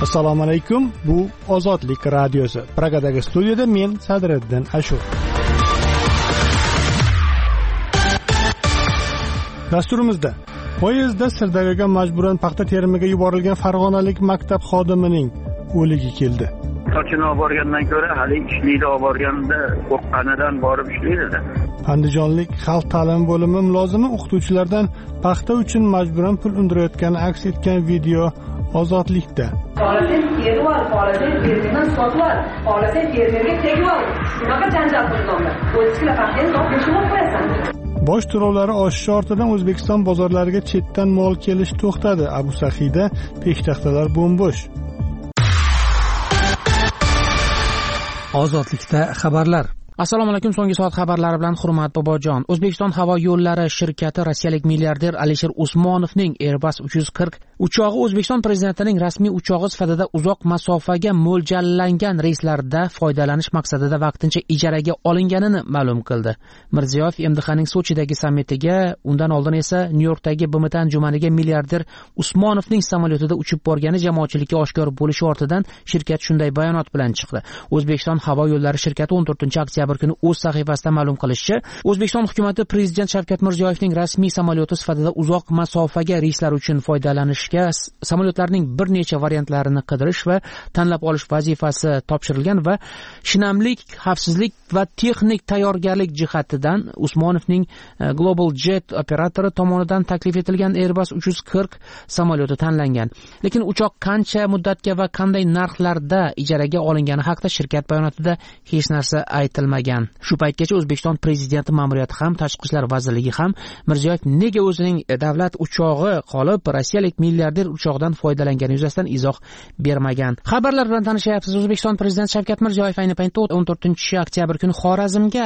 Assalomu alaykum. Bu Ozodlik radiosi. Pragadagi studiyada men Sadriddin Ashur. Dasturimizda poyezdda Sirdaryoga majburan paxta terimiga yuborilgan farg'onalik maktab xodimining o'ligi keldi. Sochini olib borgandan ko'ra hali ishlaydi, olib borganda qo'rqqanidan borib ishlaydi-da. Andijonlik xalq ta'limi bo'limi mulozimi o'qituvchilardan paxta uchun majburan pul undirayotgani aks etgan video Ozodlikda. Xohlasan terib ol, xohlasan termdan sotib ol, xohlasan termerga tegib ol. Shunaqa janjal qilganlar. O'zingizlar paxtani topishib qo'yasan. Bosh to'lovlari oshishi ortidan O'zbekiston bozorlariga chetdan mol kelish to'xtadi. Abu Sahida peshtaxtalar bo'm-bo'sh. Ozodlikda xabarlar. Assalomu alaykum. So'nggi soat xabarlari bilan Hurmat Bobojon. O'zbekiston havo yo'llari shirkati rossiyalik milliarder Alisher Usmonovning Airbus 340 uchog'i O'zbekiston prezidentining rasmiy uchog'i sifatida uzoq masofaga mo'ljallangan reyslarda foydalanish maqsadida vaqtincha ijaraga olinganini ma'lum qildi. Mirziyoyev MDHning Sochidagi sammitiga, undan oldin esa Nyu-Yorkdagi BMT anjumaniga milliarder Usmonovning samolyotida uchib borgani jamoatchilikka oshkor bo'lishi ortidan shirkat shunday bayonot bilan chiqdi. O'zbekiston havo yo'llari shirkati 14-oktyabr kuni o'z sahifasida ma'lum qilishicha, O'zbekiston hukumati prezident Shavkat Mirziyoyevning rasmiy samolyoti sifatida uzoq masofaga reyslar uchun foydalanishga samolyotlarning bir necha variantlarini qidirish va tanlab olish vazifasi topshirilgan va shinamlik, xavfsizlik va texnik tayyorgarlik jihatidan Usmonovning Global Jet operatori tomonidan taklif etilgan Airbus 340 samolyoti tanlangan. Lekin uchoq qancha muddatga va qanday narxlarda ijaraga olingani haqida shirkat bayonotida hech narsa aytilmagan. Shu paytgacha O'zbekiston prezidenti ma'muriyati ham, Tashqi ishlar vazirligi ham Mirziyoyev nega o'zining davlat uchog'i qolib rossiyalik milliarder uchog'idan foydalangani yuzasidan izoh bermagan. Xabarlar bilan tanishyapsiz. O'zbekiston prezidenti Shavkat Mirziyoyev ayni paytda 14-oktyabr kuni Xorazmga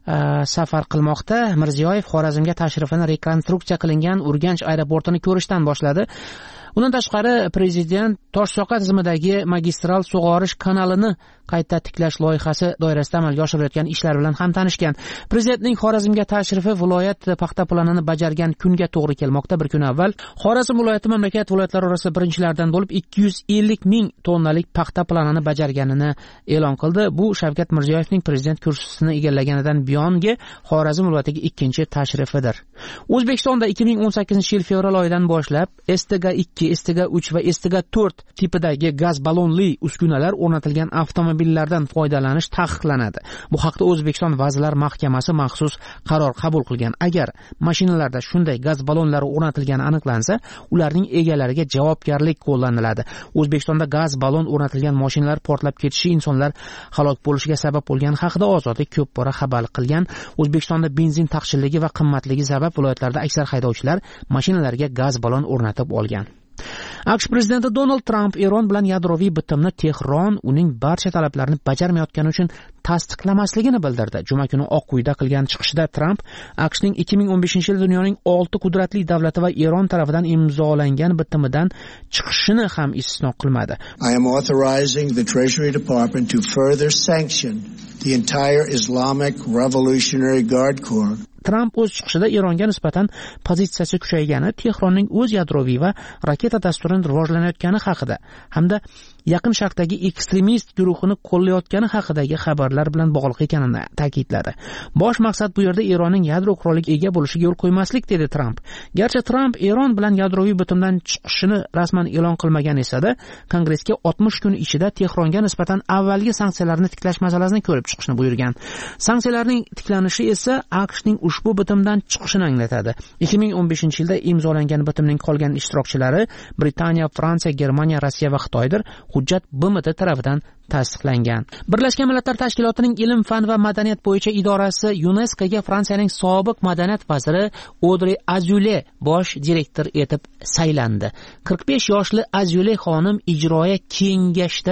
safar qilmoqda. Mirziyoyev Xorazmga tashrifini rekonstruksiya qilingan Urganch aeroportini ko'rishdan boshladi. Undan tashqari prezident Toshsoqa tizimidagi magistral sug'orish kanalini qayta tiklash loyihasi doirasida amalga oshirilayotgan ishlar bilan ham tanishgan. Prezidentning Xorazmga tashrifi viloyat paxta planini bajargan kunga to'g'ri kelmoqda. Bir kun avval Xorazm viloyati mamlakat viloyatlari orasida birinchilardan bo'lib 250 ming tonnalik paxta planini bajarganini e'lon qildi. Bu Shavkat Mirziyoyevning prezident kursisini egallaganidan buyongi Xorazm viloyatiga ikkinchi tashrifidir. O'zbekistonda 2018-yil fevral oyidan boshlab STG-2, STG-3 va STG-4 tipidagi gaz ballonli uskunalar o'rnatilgan avtomobillardan foydalanish taqiqlanadi. Bu haqda O'zbekiston Vazirlar Mahkamasi maxsus qaror qabul qilgan. Agar mashinalarda shunday gaz ballonlari o'rnatilgani aniqlansa, ularning egalariga javobgarlik qo'llaniladi. O'zbekistonda gaz ballon o'rnatilgan mashinalar portlab ketishi, insonlar halok bo'lishiga sabab bo'lgani haqida Ozodlik ko'p bora xabar qilgan. O'zbekistonda benzin taqchilligi va qimmatligi sabab viloyatlarda aksar haydovchilar mashinalarga gaz ballon o'rnatib olgan. AQSh prezidenti Donald Trump Eron bilan yadroviy bitimni Tehron uning barcha talablarini bajarmayotgani uchun tasdiqlamasligini bildirdi. Juma kuni Oq uyda qilgan chiqishida Trump AQShning 2015-yil dunyoning 6 qudratli davlati va Eron tarafidan imzolangan bitimidan chiqishini ham istisno qilmadi. I am authorizing the Treasury Department to further sanction the entire Islamic Revolutionary Guard Corps. Trump o'z chiqishida Eronga nisbatan pozitsiyasi kuchaygani, Tehronning o'z yadroviy va raketa dasturini rivojlanayotgani haqida hamda Yaqin Sharqdagi ekstremist guruhini qo'llayotgani haqidagi xabarlar bilan bog'liq ekanini ta'kidladi. Bosh maqsad bu yerda Eronning yadro quroliga ega bo'lishiga yo'l qo'ymaslik, dedi Trump. Garchi Trump Eron bilan yadroviy bitimdan chiqishini rasman e'lon qilmagan esa-da, Kongressga 60 kun ichida Tehronga nisbatan avvalgi sanksiyalarni tiklash masalasini ko'rib chiqishni buyurgan. Sanksiyalarning tiklanishi esa AQShning ushbu bitimdan chiqishini anglatadi. 2015-yilda imzolangan bitimning qolgan ishtirokchilari Britaniya, Fransiya, Germaniya, Rossiya va Xitoydir. Hujjat BMT tomonidan tasdiqlangan. Birlashgan Millatlar Tashkilotining ilm, fan va madaniyat bo'yicha idorasi UNESCOga Fransiyaning sobiq madaniyat vaziri Audrey Azoulay bosh direktor etib saylandi. 45 yoshli Azoulay xonim ijroiya kengashda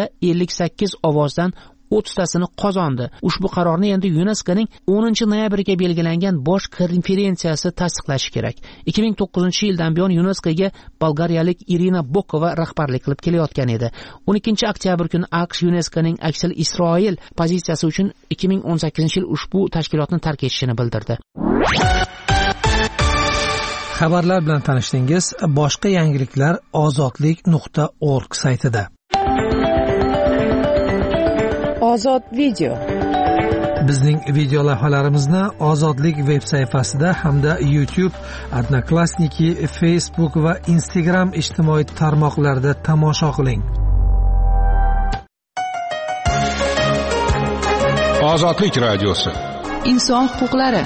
58 ovozdan 30tasini qozondi. Ushbu qarorni endi UNESCOning 10-noyabriga belgilangan bosh konferensiyasi tasdiqlashi kerak. 2009-yildan buyon UNESCOga bolgariyalik Irina Bokova rahbarlik qilib kelayotgan edi. 12-oktyabr kuni AQSh UNESCOning Aksal Isroil pozitsiyasi uchun 2018-yil ushbu tashkilotni tark etishini bildirdi. Xabarlar bilan tanishdingiz. Boshqa yangiliklar ozodlik.org saytida. Ozod video. Bizning video lavhalarimizni Ozodlik veb sayfasida hamda YouTube, Odnoklassniki, Facebook va Instagram ijtimoiy tarmoqlarida tomosha qiling. Ozodlik radiosi. Inson huquqlari.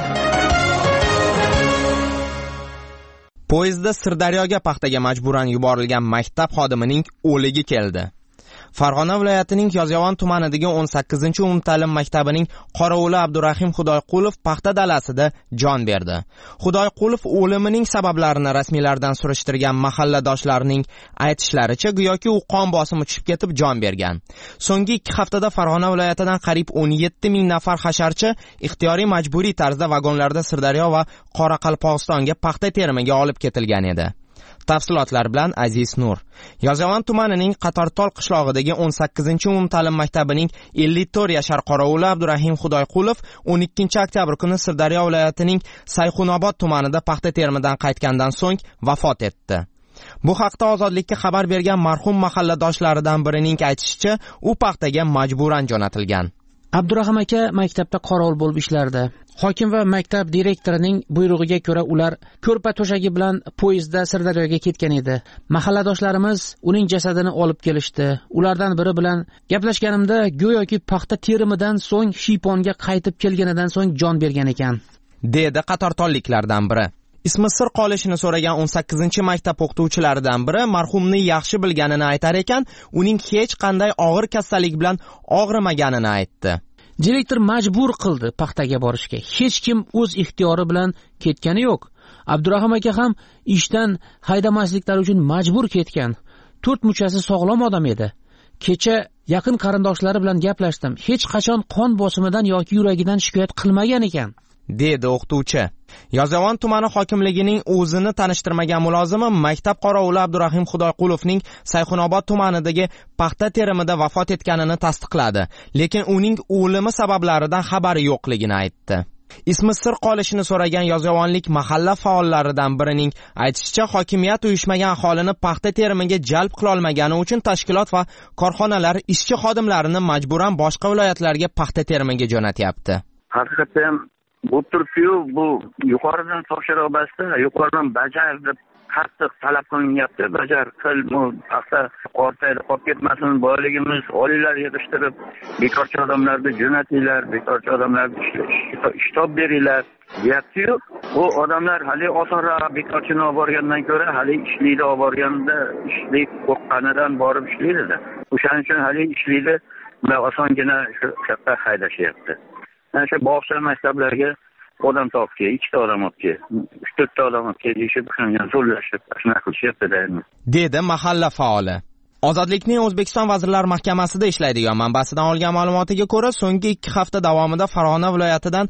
Poyezdda Sirdaryoga paxtaga majburan yuborilgan maktab xodimining o'ligi keldi. Farg'ona viloyatining Yozyovon tumanidagi 18-umumta'lim maktabining qorovuli Abdurahim Xudoyqulov paxta dalasida jon berdi. Xudoyqulov o'limining sabablarini rasmiylardan surishtirgan mahalladoshlarining aytishlaricha, go'yoki u qon bosimi tushib ketib jon bergan. So'nggi 2 haftada Farg'ona viloyatidan qariyb 17 ming nafar hasharchi ixtiyoriy majburiy tarzda vagonlarda Sirdaryo va Qoraqalpog'istonga paxta terimiga olib ketilgan edi. Tafsilotlar bilan Aziz Nur. Yozyovon tumanining Qatortol qishlog'idagi 18-umumta'lim maktabining 54 yashar qorovuli Abdurahim Xudoyqulov 12-oktyabr kuni Sirdaryo viloyatining Sayxunobod tumanida paxta terimidan qaytgandan so'ng vafot etdi. Bu haqda Ozodlikka xabar bergan marhum mahalladoshlaridan birining aytishicha, u paxtaga majburan jo'natilgan. Abdurahim aka maktabda qorovul bo'lib ishlardi. Hokim va maktab direktorining buyrug'iga ko'ra ular ko'rpa to'shagi bilan poyezdda Sirdaryoga ketgan edi. Mahalladoshlarimiz uning jasadini olib kelishdi. Ulardan biri bilan gaplashganimda go'yoki paxta terimidan so'ng Shiyponga qaytib kelganidan so'ng jon bergan ekan, dedi qatortolliklardan biri. Ismi sir qolishini so'ragan 18-maktab o'qituvchilaridan biri marhumni yaxshi bilganini aytar ekan, uning hech qanday og'ir kasallik bilan og'rimaganini aytdi. Direktor majbur qildi paxtaga borishga. Hech kim o'z ixtiyori bilan ketgani yo'q. Abdurahim aka ham ishdan haydamasliklari uchun majbur ketgan. 4 muchasi sog'lom odam edi. Kecha yaqin qarindoshlari bilan gaplashdim. Hech qachon qon bosimidan yoki yuragidan shikoyat qilmagan ekan, dedi o'qituvchi. Yozyovon tumani hokimligining o'zini tanishtirmagan mulozimi maktab qorovuli Abdurahim Xudoyqulovning Sayxunobod tumanidagi paxta terimida vafot etganini tasdiqladi, lekin uning o'limi sabablaridan xabari yo'qligini aytdi. Ismi sir qolishini so'ragan yozyovonlik mahalla faollaridan birining aytishicha, hokimiyat uyushmagan aholini paxta terimiga jalb qila olmagani uchun tashkilot va korxonalar ishchi xodimlarini majburan boshqa viloyatlarga paxta terimiga jo'natyapti. Haqiqatan bu turkiyu bu yuqoridan topshiriq basta, yuqoridan bajar deb qattiq talab qilinyapti. Bajar qil, paxta ortayda qolib ketmasin, boyligimiz oliylar yig'ishtirib, bekorchi odamlarni jo'natinglar, bekorchi odamlarni ishtob beringlar deyapti-yu. Bu odamlar hali osonroq bekorchini olib borgandan ko'ra, hali ishlikni olib borganda ishlik qo'rqqanidan borib ishlaydi-da. O'shaning uchun hali ishlikni ular osongina shu yoqqa haydashyapti. Shu bog'cha maktablarga odam topki, 2 ta odam olib kel, 3-4 ta odam olib kel deyishib, shunga zo'rlashib, shunaqa qilishyapti-da. dedi mahalla faoli. Ozodlikning O'zbekiston Vazirlar Mahkamasida ishlaydigan manbasidan olgan ma'lumotiga ko'ra, so'nggi 2 hafta davomida Farg'ona viloyatidan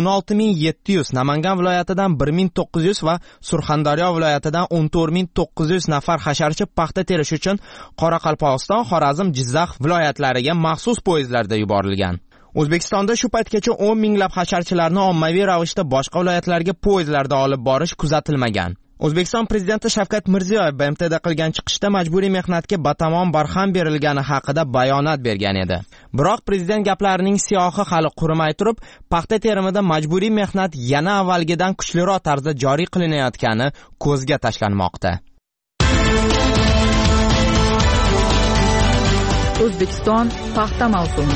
16700, Namangan viloyatidan 1900 va Surxondaryo viloyatidan 14900 nafar hasharchi paxta terish uchun Qoraqalpog'iston, Xorazm, Jizzax viloyatlariga maxsus poyezdlarda yuborilgan. O'zbekistonda shu paytgacha 10 minglab hasharchilarni ommaviy ravishda boshqa viloyatlarga poyezdlarda olib borish kuzatilmagan. O'zbekiston prezidenti Shavkat Mirziyoyev BMTda qilgan chiqishda majburiy mehnatga batamom barham berilgani haqida bayonot bergan edi. Biroq prezident gaplarining siyohi hali qurimay turib, paxta terimida majburiy mehnat yana avvalgidan kuchliroq tarzda joriy qilinayotgani ko'zga tashlanmoqda. O'zbekiston paxta mavsumi.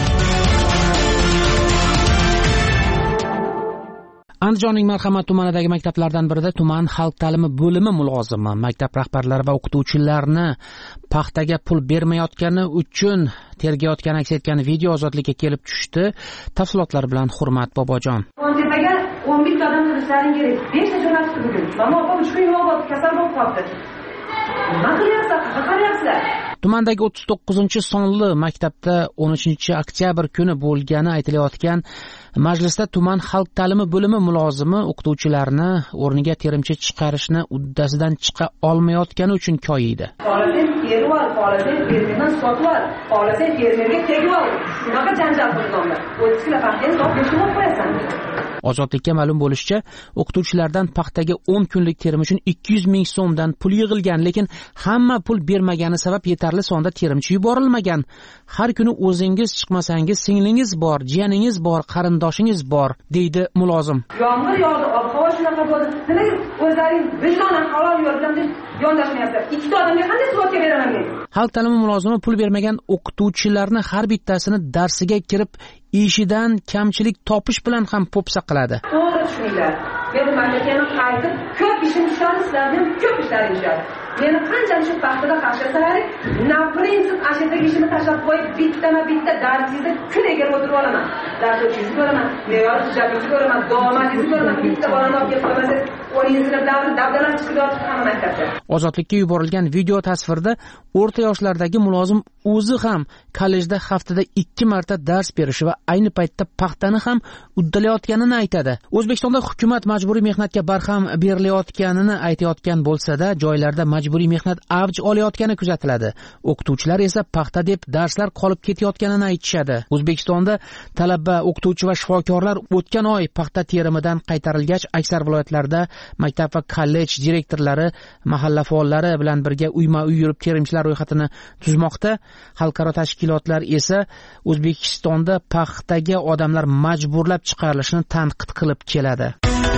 Andijonning Marhamat tumanidagi maktablardan birida tuman xalq ta'limi bo'limi mulozimi maktab rahbarlari va o'qituvchilarni paxtaga pul bermayotgani uchun tergayotgani aks etgan video ozodlikka kelib tushdi. Tafsilotlar bilan Hurmat Bobojon. Tepaga 11 ta odam turishlaring kerak. 5 ta jo'natdi bugun. Mama opa 3 kun yo'q, kasal bo'lib qoldi. Nima qilyapsizlar? Tumandagi 39-sonli maktabda 13-oktyabr kuni bo'lgani aytilayotgan majlisda tuman xalq ta'limi bo'limi mulozimi o'qituvchilarni o'rniga terimchi chiqarishni uddasidan chiqa olmayotgani uchun koyiydi. Xohlasangiz terib ol, xohlasang fermerdan sotib ol, xohlasang fermerga tegib ol. Shunaqa janjal qilganlar. 30 kilo paxtani top beshib qo'yasan. Ozodlikka ma'lum bo'lishicha, o'qituvchilardan paxtaga 10 kunlik terim uchun 200 ming so'mdan pul yig'ilgan, lekin hamma pul bermagani sabab yetarli sonda terimchi yuborilmagan. Har kuni o'zingiz chiqmasangiz, singlingiz bor, jiyaningiz bor, qarindoshingiz bor, deydi mulozim. Yomg'ir yog'di, ob-havo shunaqa bo'ldi. Nimaga o'zlaring vijdonan halol yo'ldan deb yondashmayapsizlar? Ikkita odamga qanday suvotka beraman men? Xalq ta'limi mulozimi pul bermagan o'qituvchilarni har bittasini darsiga kirib ishidan kamchilik topish bilan ham po'pisa qiladi. To'g'ri tushuninglar. Men mamlakatni qaytib ko'p ishim tushadi, sizlarning ko'p ishlaring tushadi. Meni qanchalik shu paxtada qashlasalaring, na prinsip ashadagi ishimni tashlab qo'yib, bitta darsingizni kun egar o'tirib olaman. Dars o'tishni ko'raman, me'yor tuzatishni ko'raman, davomatingizni ko'raman, bitta bolani olib kelib qo'ymasangiz, 10 sinfdan davlat chiqib yotib hamma maktabda. Ozodlikka yuborilgan video tasvirda o'rta yoshlardagi mulozim o'zi ham kollejda haftada 2 marta dars berishi va ayni paytda paxtani ham uddalayotganini aytadi. O'zbekistonda hukumat majburiy mehnatga barham berilayotganini aytayotgan bo'lsa-da, joylarda majburiy mehnat avj olayotgani kuzatiladi. O'qituvchilar esa paxta deb darslar qolib ketayotganini aytishadi. O'zbekistonda talaba, o'qituvchi va shifokorlar o'tgan oy paxta terimidan qaytarilgach, aksar viloyatlarda maktab va kollej direktorlari mahalla faollari bilan birga uyma-uy yurib terimchilar ro'yxatini tuzmoqda. Xalqaro tashkilotlar esa O'zbekistonda paxtaga odamlar majburlab chiqarilishini tanqid qilib keladi.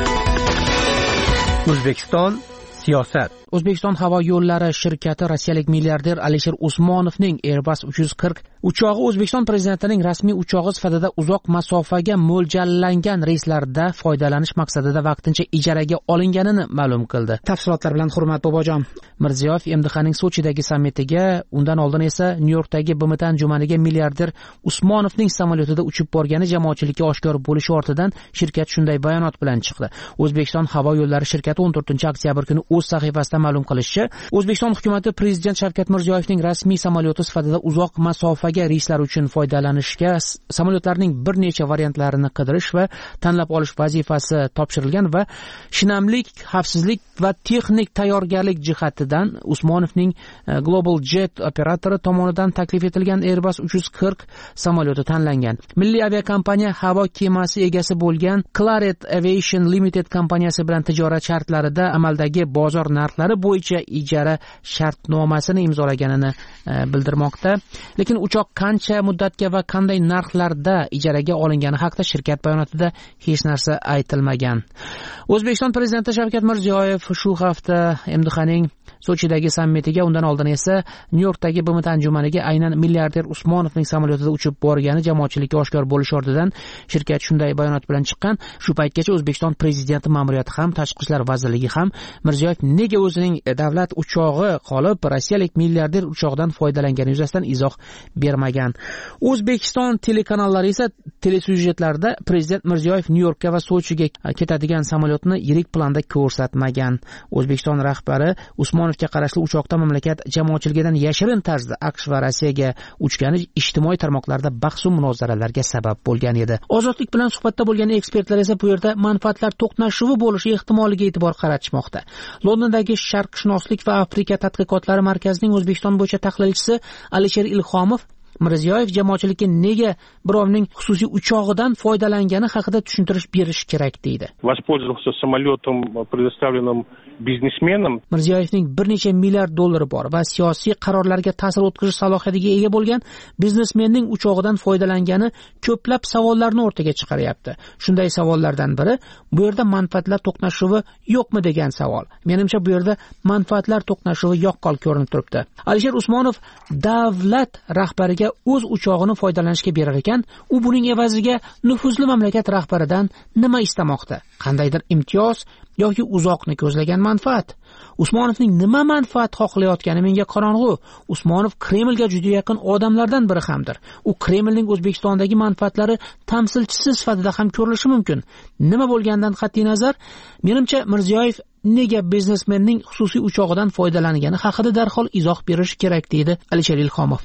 O'zbekiston siyosat. O'zbekiston havo yo'llari shirkati rossiyalik milliarder Alisher Usmonovning Airbus 340 uchog'i O'zbekiston prezidentining rasmiy uchog'i sifatida uzoq masofaga mo'ljallangan reyslarda foydalanish maqsadida vaqtincha ijaraga olinganini ma'lum qildi. Tafsilotlar bilan Hurmat Bobojon. Mirziyoyev MDHning Sochidagi sammitiga, undan oldin esa Nyu-Yorkdagi BMT anjumaniga milliarder Usmonovning samolyotida uchib borgani jamoatchilikka oshkor bo'lishi ortidan shirkat shunday bayonot bilan chiqdi. O'zbekiston havo yo'llari shirkati 14-oktyabr kuni o'z sahifasida ma'lum qilishicha, O'zbekiston hukumatı Prezident Shavkat Mirziyoyevning rasmiy samolyoti sifatida uzoq masofaga reyslar uchun foydalanishga samolyotlarning bir necha variantlarini qidirish va tanlab olish vazifasi topshirilgan va shinamlik, xavfsizlik va texnik tayyorgarlik jihatidan Usmonovning Global Jet operatori tomonidan taklif etilgan Airbus 340 samolyoti tanlangan. Milliy aviakompaniya havo kemasi egasi bo'lgan Claret Aviation Limited kompaniyasi bilan tijorat shartlarida amaldagi bozor narxlari bo'yicha ijara shartnomasini imzolaganini bildirmoqda. Lekin uchoq qancha muddatga va qanday narxlarda ijaraga olingani haqida shirkat bayonotida hech narsa aytilmagan. O'zbekiston prezidenti Shavkat Mirziyoyev shu hafta MDHning Sochidagi sammitiga, undan oldin esa Nyu-Yorkdagi BMT anjumaniga aynan milliarder Usmonovning samolyotida uchib borgani jamoatchilikka oshkor bo'lishi ortidan shirkat shunday bayonot bilan chiqqan. Shu paytgacha O'zbekiston prezidenti ma'muriyati ham, Tashqi ishlar vazirligi ham Mirziyoyev nega o'zining davlat uchog'i qolib rossiyalik milliarder uchog'idan foydalangani yuzasidan izoh bermagan. O'zbekiston telekanallari esa telesyujetlarda prezident Mirziyoyev Nyu-Yorkka va Sochiga ketadigan samolyotni yirik planda ko'rsatmagan. O'zbekiston rahbari Usmonovga qarashli uchoqda mamlakat jamoatchiligidan yashirin tarzda AQSh va Rossiyaga uchgani ijtimoiy tarmoqlarda bahs va munozaralarga sabab bo'lgan edi. Ozodlik bilan suhbatda bo'lgan ekspertlar esa bu yerda manfaatlar to'qnashuvi bo'lishi ehtimoliga e'tibor qaratishmoqda. Londondagi sharqshunoslik va Afrika tadqiqotlari markazining O'zbekiston bo'yicha tahlilchisi Alisher Ilhomov Mirziyoyev jamoatchilikka nega birovning xususiy uchog'idan foydalangani haqida tushuntirish berish kerak deydi. Воспользовался самолетом, предоставленным biznesmenim. Mirziyoyevning bir necha milliard dollari bor va siyosiy qarorlarga ta'sir o'tkazish salohiyatiga ega bo'lgan biznesmenning uchog'idan foydalangani ko'plab savollarni o'rtaga chiqaryapti. Shunday savollardan biri bu yerda manfaatlar to'qnashuvi yo'qmi degan savol. Menimcha bu yerda manfaatlar to'qnashuvi yo'qol ko'rinib turibdi. Alisher Usmonov davlat rahbariga o'z uchog'ini foydalanishga berar ekan, u buning evaziga nufuzli mamlakat rahbaridan nima istamoqda? Qandaydir imtiyoz yoki uzoqni ko'zlagan manfaat? Usmonovning nima manfaat xohlayotgani menga qorong'u. Usmonov Kremlga juda yaqin odamlardan biri hamdir. U Kremlning O'zbekistondagi manfaatlari tamsilchisi sifatida ham ko'rilishi mumkin. Nima bo'lgandan qat'iy nazar, menimcha Mirziyoyev nega biznesmenning xususiy uchog'idan foydalangani haqida darhol izoh berish kerak deydi Alisher Ilhomov.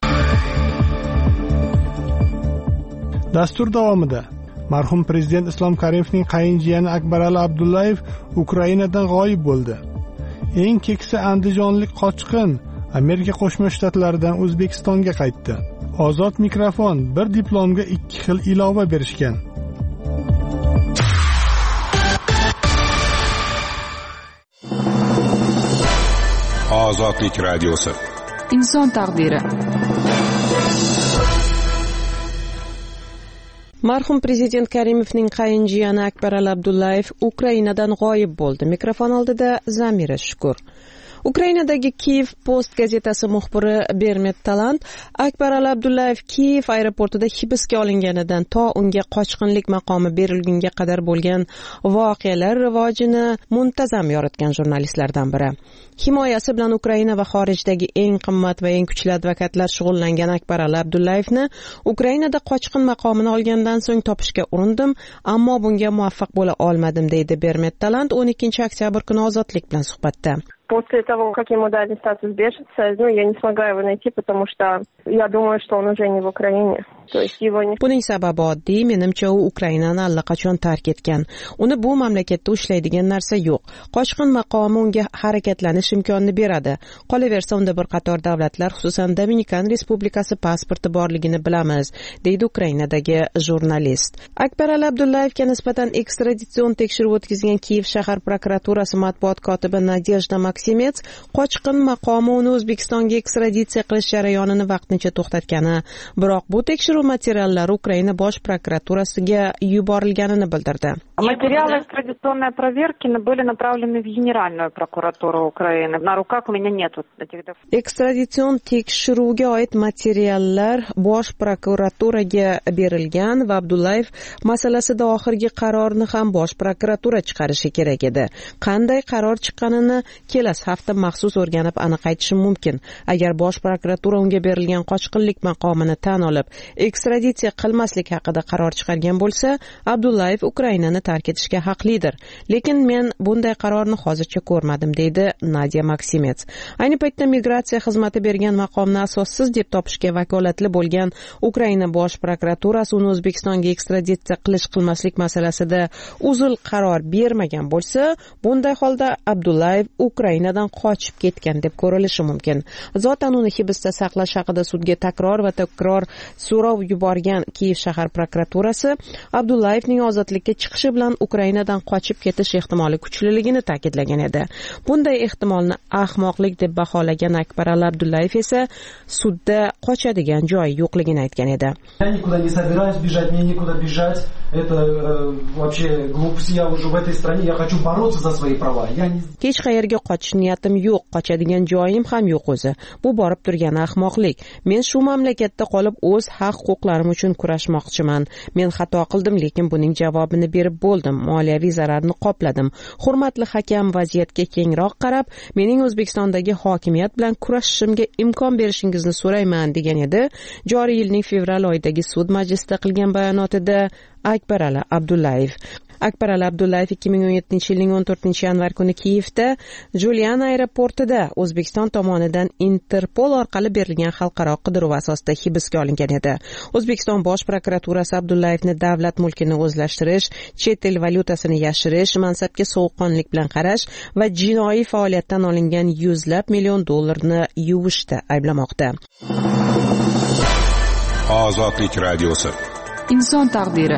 Dastur davomida marhum prezident Islom Karimovning qayinjiyani Akbarali Abdullayev Ukrainadan g'oyib bo'ldi. Eng keksa andijonlik qochqin Amerika Qo'shma Shtatlaridan O'zbekistonga qaytdi. Ozod mikrofon: bir diplomga 2 xil ilova berishgan. Ozodlik radiosi. Inson taqdiri. Marhum prezident Karimovning qayinjiyani Akbarali Abdullayev Ukrainadan g'oyib bo'ldi. Mikrofon oldida Zamira Shukur. Ukrainadagi Kiev Post gazetasi muxbiri Bermet Talant Akbarali Abdullayev Kiev aeroportida hibsga olinganidan to unga qochqinlik maqomi berilgunga qadar bo'lgan voqealar rivojini muntazam yoritgan jurnalistlardan biri. Himoyasi bilan Ukraina va xorijdagi eng qimmat va eng kuchli advokatlar shug'ullangan Akbarali Abdullayevni Ukrainada qochqin maqomini olgandan so'ng topishga urindim, ammo bunga muvaffaq bo'la olmadim, deydi Bermet Talant 12 oktyabr kuni Ozodlik bilan suhbatda. После того, как ему дали статус беженца, я не смогла его найти, потому что я думаю, что он уже не в Украине. То есть его не... Buning sababi oddiy, menimcha u Ukrainani allaqachon tark etgan. Uni bu mamlakatda ushlaydigan narsa yo'q. Qochqin maqomi unga harakatlanish imkonini beradi. Qolaversa, unda bir qator davlatlar, xususan Dominikan Respublikasi pasporti borligini bilamiz, deydi Ukrainadagi jurnalist. Akbarali Abdullayevga nisbatan ekstraditsion tekshiruv o'tkazgan Kiyev shahar prokuraturasi matbuot kotibi Nadejda Maksimets qochqin maqomi uni O'zbekistonga ekstraditsiya qilish jarayonini vaqtincha to'xtatgani, biroq bu tekshiruv materiallari Ukraina bosh prokuraturasiga yuborilganini bildirdi. Материалы экстрадиционной проверки были направлены в Генеральную прокуратуру Украины. На руках у меня нет этих документов. Ekstraditsion tekshiruvga oid materiallar bosh prokuraturaga berilgan va Abdullayev masalasida oxirgi qarorni ham bosh prokuratura chiqarishi kerak edi. Qanday qaror chiqqanini kelasi hafta maxsus o'rganib aniq aytishim mumkin. Agar bosh prokuratura unga berilgan qochqinlik maqomini tan olib, ekstraditsiya qilmaslik haqida qaror chiqargan bo'lsa, Abdullayev Ukrainani tark etishga haqlidir. Lekin men bunday qarorni hozircha ko'rmadim, deydi Nadya Maksimets. Ayni paytda migratsiya xizmati bergan maqomni asossiz deb topishga vakolatli bo'lgan Ukraina bosh prokuraturasi uni O'zbekistonga ekstraditsiya qilmaslik masalasida uzil qaror bermagan bo'lsa, bunday holda Abdullayev Ukrainadan qochib ketgan deb ko'rilishi mumkin. Zotan uni hibsda saqlash haqida sudga takror so'rov yuborgan Kiyev shahar prokuraturasi Abdullayevning ozodlikka chiqishi bilan Ukrainadan qochib ketish ehtimoli kuchliligini ta'kidlagan edi. Bunday ehtimolni ahmoqlik deb baholagan Akbarali Abdullayev esa sudda qochadigan joyi yo'qligini aytgan edi. Я никуда не собираюсь бежать, мне некуда бежать. Это вообще глупость. Я уже в этой стране, я хочу бороться за свои права. Hech qayerga qochish niyatim yo'q, qochadigan joyim ham yo'q o'zi. Bu borib turgan ahmoqlik. Men shu mamlakatda qolib o'z haq-huquqlarim uchun kurashmoqchiman. Men xato qildim, lekin buning javobini berib bo'ldim. Moliyaviy zararni qopladim. Hurmatli hakam, vaziyatga kengroq qarab, mening O'zbekistondagi hokimiyat bilan kurashishimga imkon berishingizni so'rayman, degan edi. Joriy yilning fevral oyidagi sud majlisida qilgan bayonotida Akbarali Abdullayev. Akbarali Abdullayev 2017-yilning 14-yanvar kuni Kiyevda Julian aeroportida O'zbekiston tomonidan Interpol orqali berilgan xalqaro qidiruv asosida hibsga olingan edi. O'zbekiston bosh prokuraturasi Abdullayevni davlat mulkini o'zlashtirish, chet el valyutasini yashirish, mansabga sovuqqonlik bilan qarash va jinoiy faoliyatdan olingan $100 million yuvishda ayblamoqda. Ozodlik radiosi. Inson taqdiri.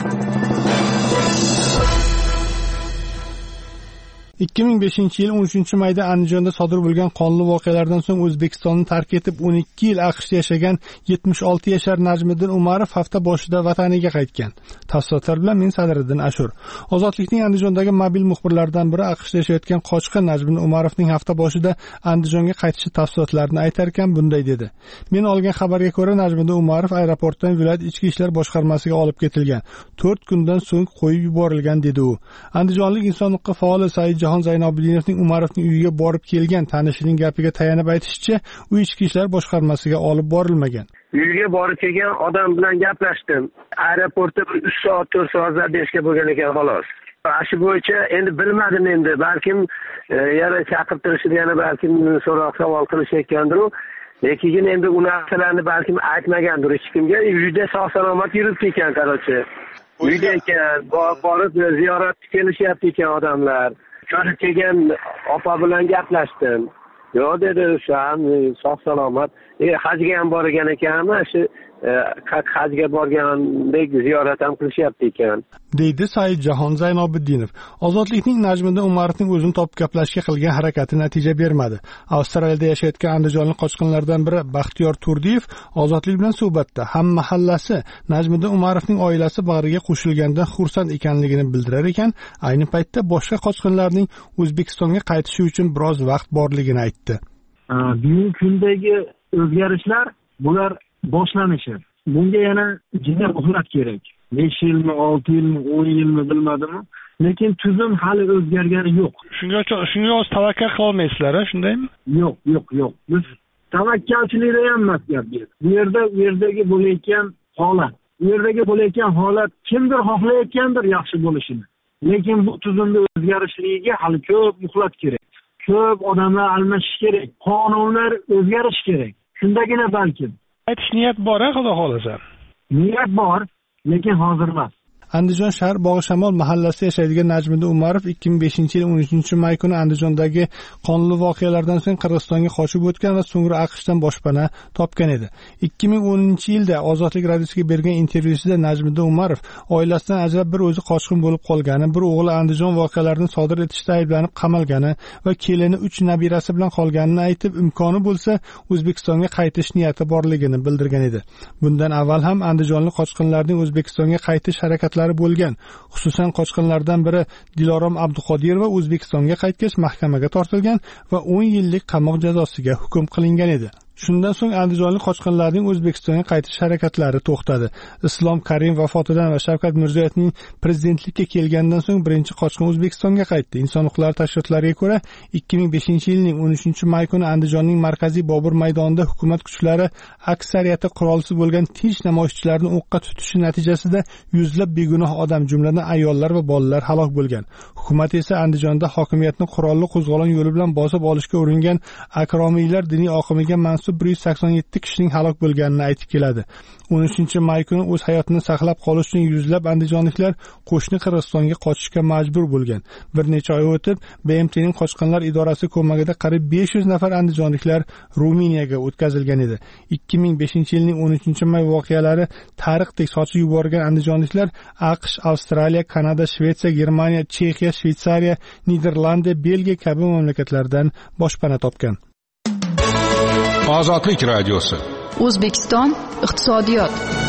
2005-yil 13-mayda Andijonda sodir bo'lgan qonli voqealardan so'ng O'zbekistonni tark etib 12 yil AQShda yashagan 76 yashar Najmiddin Umarov hafta boshida vataniga qaytgan. Tafsilotlar bilan men Sadriddin Ashur. Ozodlikning Andijondagi mobil muxbirlaridan biri AQShda yashayotgan qochqin Najmiddin Umarovning hafta boshida Andijonga qaytishi tafsilotlarini aytar ekan bunday dedi. Men olgan xabarga ko'ra Najmiddin Umarov aeroportdan viloyat ichki ishlar boshqarmasiga olib ketilgan. 4 kundan so'ng qo'yib yuborilgan, dedi u. Andijonlik inson huquqi faoli Jahon Zaynobiddinovning Umarovning uyiga borib kelgan tanishining gapiga tayanib aytishicha, u ichki ishlar boshqarmasiga olib borilmagan. Uyiga borib kelgan odam bilan gaplashdim. Aeroportda 3 soat 4 soatlar berishga bo'lgan ekan xolos. Shu bo'yicha endi bilmadim, endi balkim yana chaqirtirishib yana balkim so'roq savol qilishayotgandir. Lekin endi u narsalarni balkim aytmagandir hech kimga. Uyda sog' salomat yuribdi ekan, qarochi. Uyda ekan, borib ziyoratga kelishyapti ekan odamlar. Ko'rib kelgan opa bilan gaplashdim. yo'q dedi, sog' salomat. Hajga ham borgan ekanmi, shu hajga borgandek ziyorat ham qilishyapti ekan, deydi Saidjahon Zaynobiddinov. Ozodlikning Najmiddin Umarovning o'zini topib gaplashishga qilgan harakati natija bermadi. Avstraliyada yashayotgan andijonlik qochqinlardan biri Baxtiyor Turdiyev Ozodlik bilan suhbatda ham mahallasi Najmiddin Umarovning oilasi bag'riga qo'shilgandan xursand ekanligini bildirar ekan, ayni paytda boshqa qochqinlarning O'zbekistonga qaytishi uchun biroz vaqt borligini aytdi. Bugungi kundagi o'zgarishlar bular boshlanishi. Bunga yana juda muhlat kerak. 5 yilmi, 6 yilmi, 10 yilmi bilmadimmi? Lekin tuzum hali o'zgargani yo'q. Shunga o'z tavakkal qila olmaysizlar, shundaymi? Yo'q. Biz tavakkalchilikda ham emas gap. Bu yerdagi bo'layotgan holat kimdir xohlayotgandir yaxshi bo'lishini. Lekin bu tuzumda o'zgarishligiga hali ko'p muhlat kerak. Ko'p odamlar almashish kerak. Qonunlar o'zgarishi kerak. Shundagina balkim aytish niyat bor, xudo xolasa. Niyat bor, lekin hozir emas. Andijon shahar Bog'ishamol mahallasida yashaydigan Najmiddin Umarov 2005-yil 13-may kuni Andijondagi qonli voqealardan so'ng Qirg'izistonga qochib o'tgan va so'ngra AQShdan boshpana topgan edi. 2010-yilda Ozodlik radiosiga bergan intervyusida Najmiddin Umarov oilasidan ajrab bir o'zi qochqin bo'lib qolgani, bir o'g'li Andijon voqealarini sodir etishda ayblanib qamalgani va kelini 3 nabirasi bilan qolganini aytib, imkoni bo'lsa O'zbekistonga qaytish niyati borligini bildirgan edi. Bundan avval ham andijonlik qochqinlarning O'zbekistonga qaytish harakatlari bo'lgan. Xususan qochqinlardan biri Dilorom Abduqodirova O'zbekistonga qaytgach mahkamaga tortilgan va 10 yillik qamoq jazosiga hukm qilingan edi. Shundan so'ng andijonlik qochqinlarning O'zbekistonga qaytish harakatlari to'xtadi. Islom Karimov vafotidan va Shavkat Mirziyoyevning prezidentlikka kelgandan so'ng birinchi qochqin O'zbekistonga qaytdi. Inson huquqlari tashkilotlariga ko'ra 2005-yilning 13-may kuni Andijonning markaziy Bobur maydonida hukumat kuchlari aksariyati qurolsiz bo'lgan tinch namoyishchilarni o'qqa tutishi natijasida yuzlab begunoh odam, jumladan ayollar va bolalar halok bo'lgan. Hukumat esa Andijonda hokimiyatni qurolli qo'zg'olon yo'li bilan bosib olishga uringan akromiylar diniy oqimiga 187 kishining halok bo'lganini aytib keladi. 13-may kuni o'z hayotini saqlab qolish uchun yuzlab andijonliklar qo'shni Qirg'izistonga qochishga majbur bo'lgan. Bir necha oy o'tib, BMTning qochqinlar idorasi ko'magida qariyb 500 nafar andijonliklar Ruminiyaga o'tkazilgan edi. 2005-yilning 13-may voqealari tarixdek sochib yuborgan andijonliklar AQSh, Avstraliya, Kanada, Shvetsiya, Germaniya, Chexiya, Shveysariya, Niderlandiya, Belgiya kabi mamlakatlardan boshpana topgan. Ozodlik radiosi. O'zbekiston iqtisodiyot.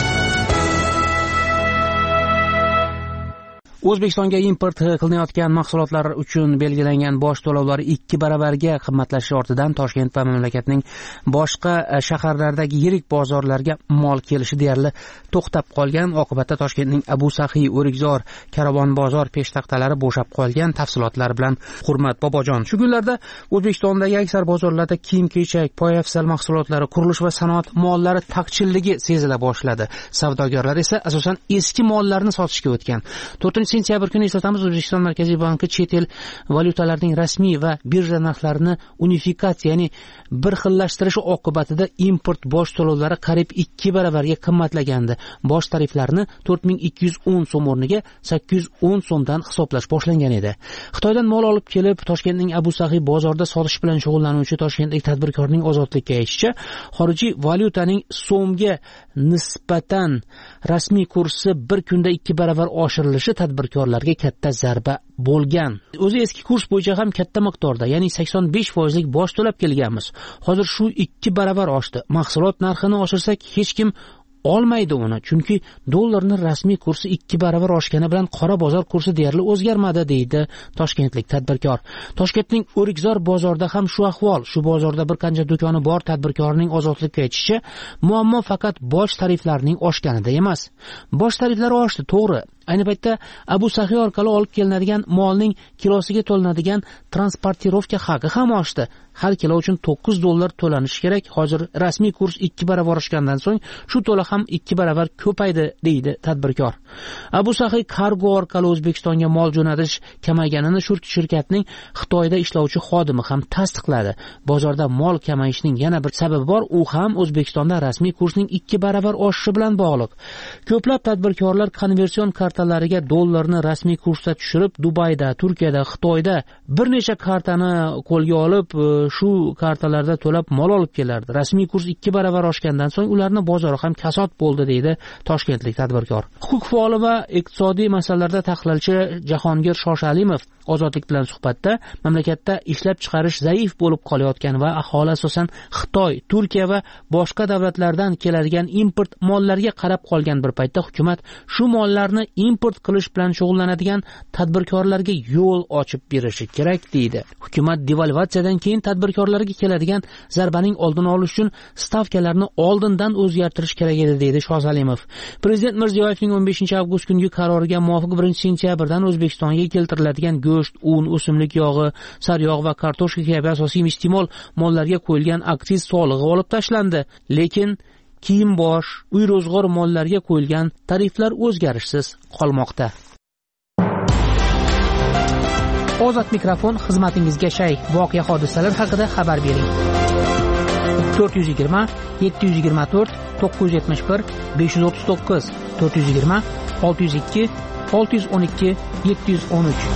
O'zbekistonga import qilinayotgan mahsulotlar uchun belgilangan boj to'lovlari 2 baravarga qimmatlashishi ortidan Toshkent va mamlakatning boshqa shaharlaridagi yirik bozorlarga mol kelishi deyarli to'xtab qolgan. Oqibatda Toshkentning Abu Saxiy, O'rikzor, Karvon bozor peshtaxtalari bo'shab qolgan. Tafsilotlar bilan Hurmat Bobojon. Shu kunlarda O'zbekistondagi aksar bozorlarda kiyim-kechak, poyafzal mahsulotlari, qurilish va sanoat mollari taqchilligi sezila boshladi. Savdogarlar esa asosan eski mollarni sotishga o'tgan. 4-sentyabr kuni eslatamiz, O'zbekiston Markaziy banki chet el valyutalarining rasmiy va birja narxlarini unifikatsiya, ya'ni bir xillashtirishi oqibatida import boj to'lovlari qariyb 2 baravarga qimmatlagandi. Boj tariflarini 4210 so'm o'rniga 810 so'mdan hisoblash boshlangan edi. Xitoydan mol olib kelib Toshkentning Abu Saxiy bozorida sotish bilan shug'ullanuvchi toshkentlik tadbirkorning Ozodlikka aytishicha, xorijiy valyutaning so'mga nisbatan rasmiy kursi bir kunda 2 baravar oshirilishi tadbirkorlarga katta zarba bo'lgan. O'zi eski kurs bo'yicha ham katta miqdorda, ya'ni 85% lik boj to'lab kelganmiz. Hozir shu 2 baravar oshdi. Mahsulot narxini oshirsak hech kim olmaydi uni, chunki dollarning rasmiy kursi 2 baravar oshgani bilan qora bozor kursi deyarli o'zgarmadi, deydi toshkentlik tadbirkor. Toshkentning O'rikzor bozorida ham shu ahvol. Shu bozorda bir qancha do'koni bor tadbirkorning Ozodlikka aytishicha, muammo faqat boj tariflarining oshganida emas. Boj tariflari oshdi, to'g'ri. Ayni paytda Abu Saxiy orqali olib kelinadigan molning kilosiga to'lanadigan transportirovka haqi ham oshdi. Har kilo uchun $9 to'lanishi kerak. Hozir rasmiy kurs 2 baravar oshgandan so'ng shu to'la ham ham 2 baravar ko'paydi deydi tadbirkor. Abu Sahiy Cargo orqali O'zbekistonga mol jo'natish kamayganini shirkatning Xitoyda ishlovchi xodimi ham tasdiqladi. Bozorda mol kamayishining yana bir sababi bor, u ham O'zbekistonda rasmiy kursning 2 baravar oshishi bilan bog'liq. Ko'plab tadbirkorlar konversion kartalariga dollarni rasmiy kursda tushirib, Dubayda, Turkiyada, Xitoyda bir necha kartani qo'lga olib, shu kartalarda to'lab mol olib kelardi. Rasmiy kurs 2 baravar oshgandan so'ng ularning bozori ham kasod bo'ldi deydi toshkentlik tadbirkor. Huquq faoli va iqtisodiy masalalarda tahlilchi Jahongir Shoshalimov Ozodlik bilan suhbatda mamlakatda ishlab chiqarish zaif bo'lib qolayotgan va aholi asosan Xitoy, Turkiya va boshqa davlatlardan keladigan import mollariga qarab qolgan bir paytda hukumat shu mollarni import qilish bilan shug'ullanadigan tadbirkorlarga yo'l ochib berishi kerak deydi. Hukumat devalvatsiyadan keyin tadbirkorlarga keladigan zarbaning oldini olish uchun stavkalarni oldindan o'zgartirish kerak edi deydi Shoshalimov. Prezident Mirziyoyevning 15-avgust kungi qaroriga muvofiq 1-sentyabrdan O'zbekistonga keltiriladigan go'sht, un, o'simlik yog'i, saryog' va kartoshka kabi asosiy iste'mol mollarga qo'yilgan aksiz solig'i olib tashlandi. Lekin kiyim-bosh, uy-ro'zg'or mollariga qo'yilgan tariflar o'zgarishsiz qolmoqda. Ozod mikrofon xizmatingizga shay. Voqea hodisalar haqida xabar bering. 420 724 971 539 420 602 612 713.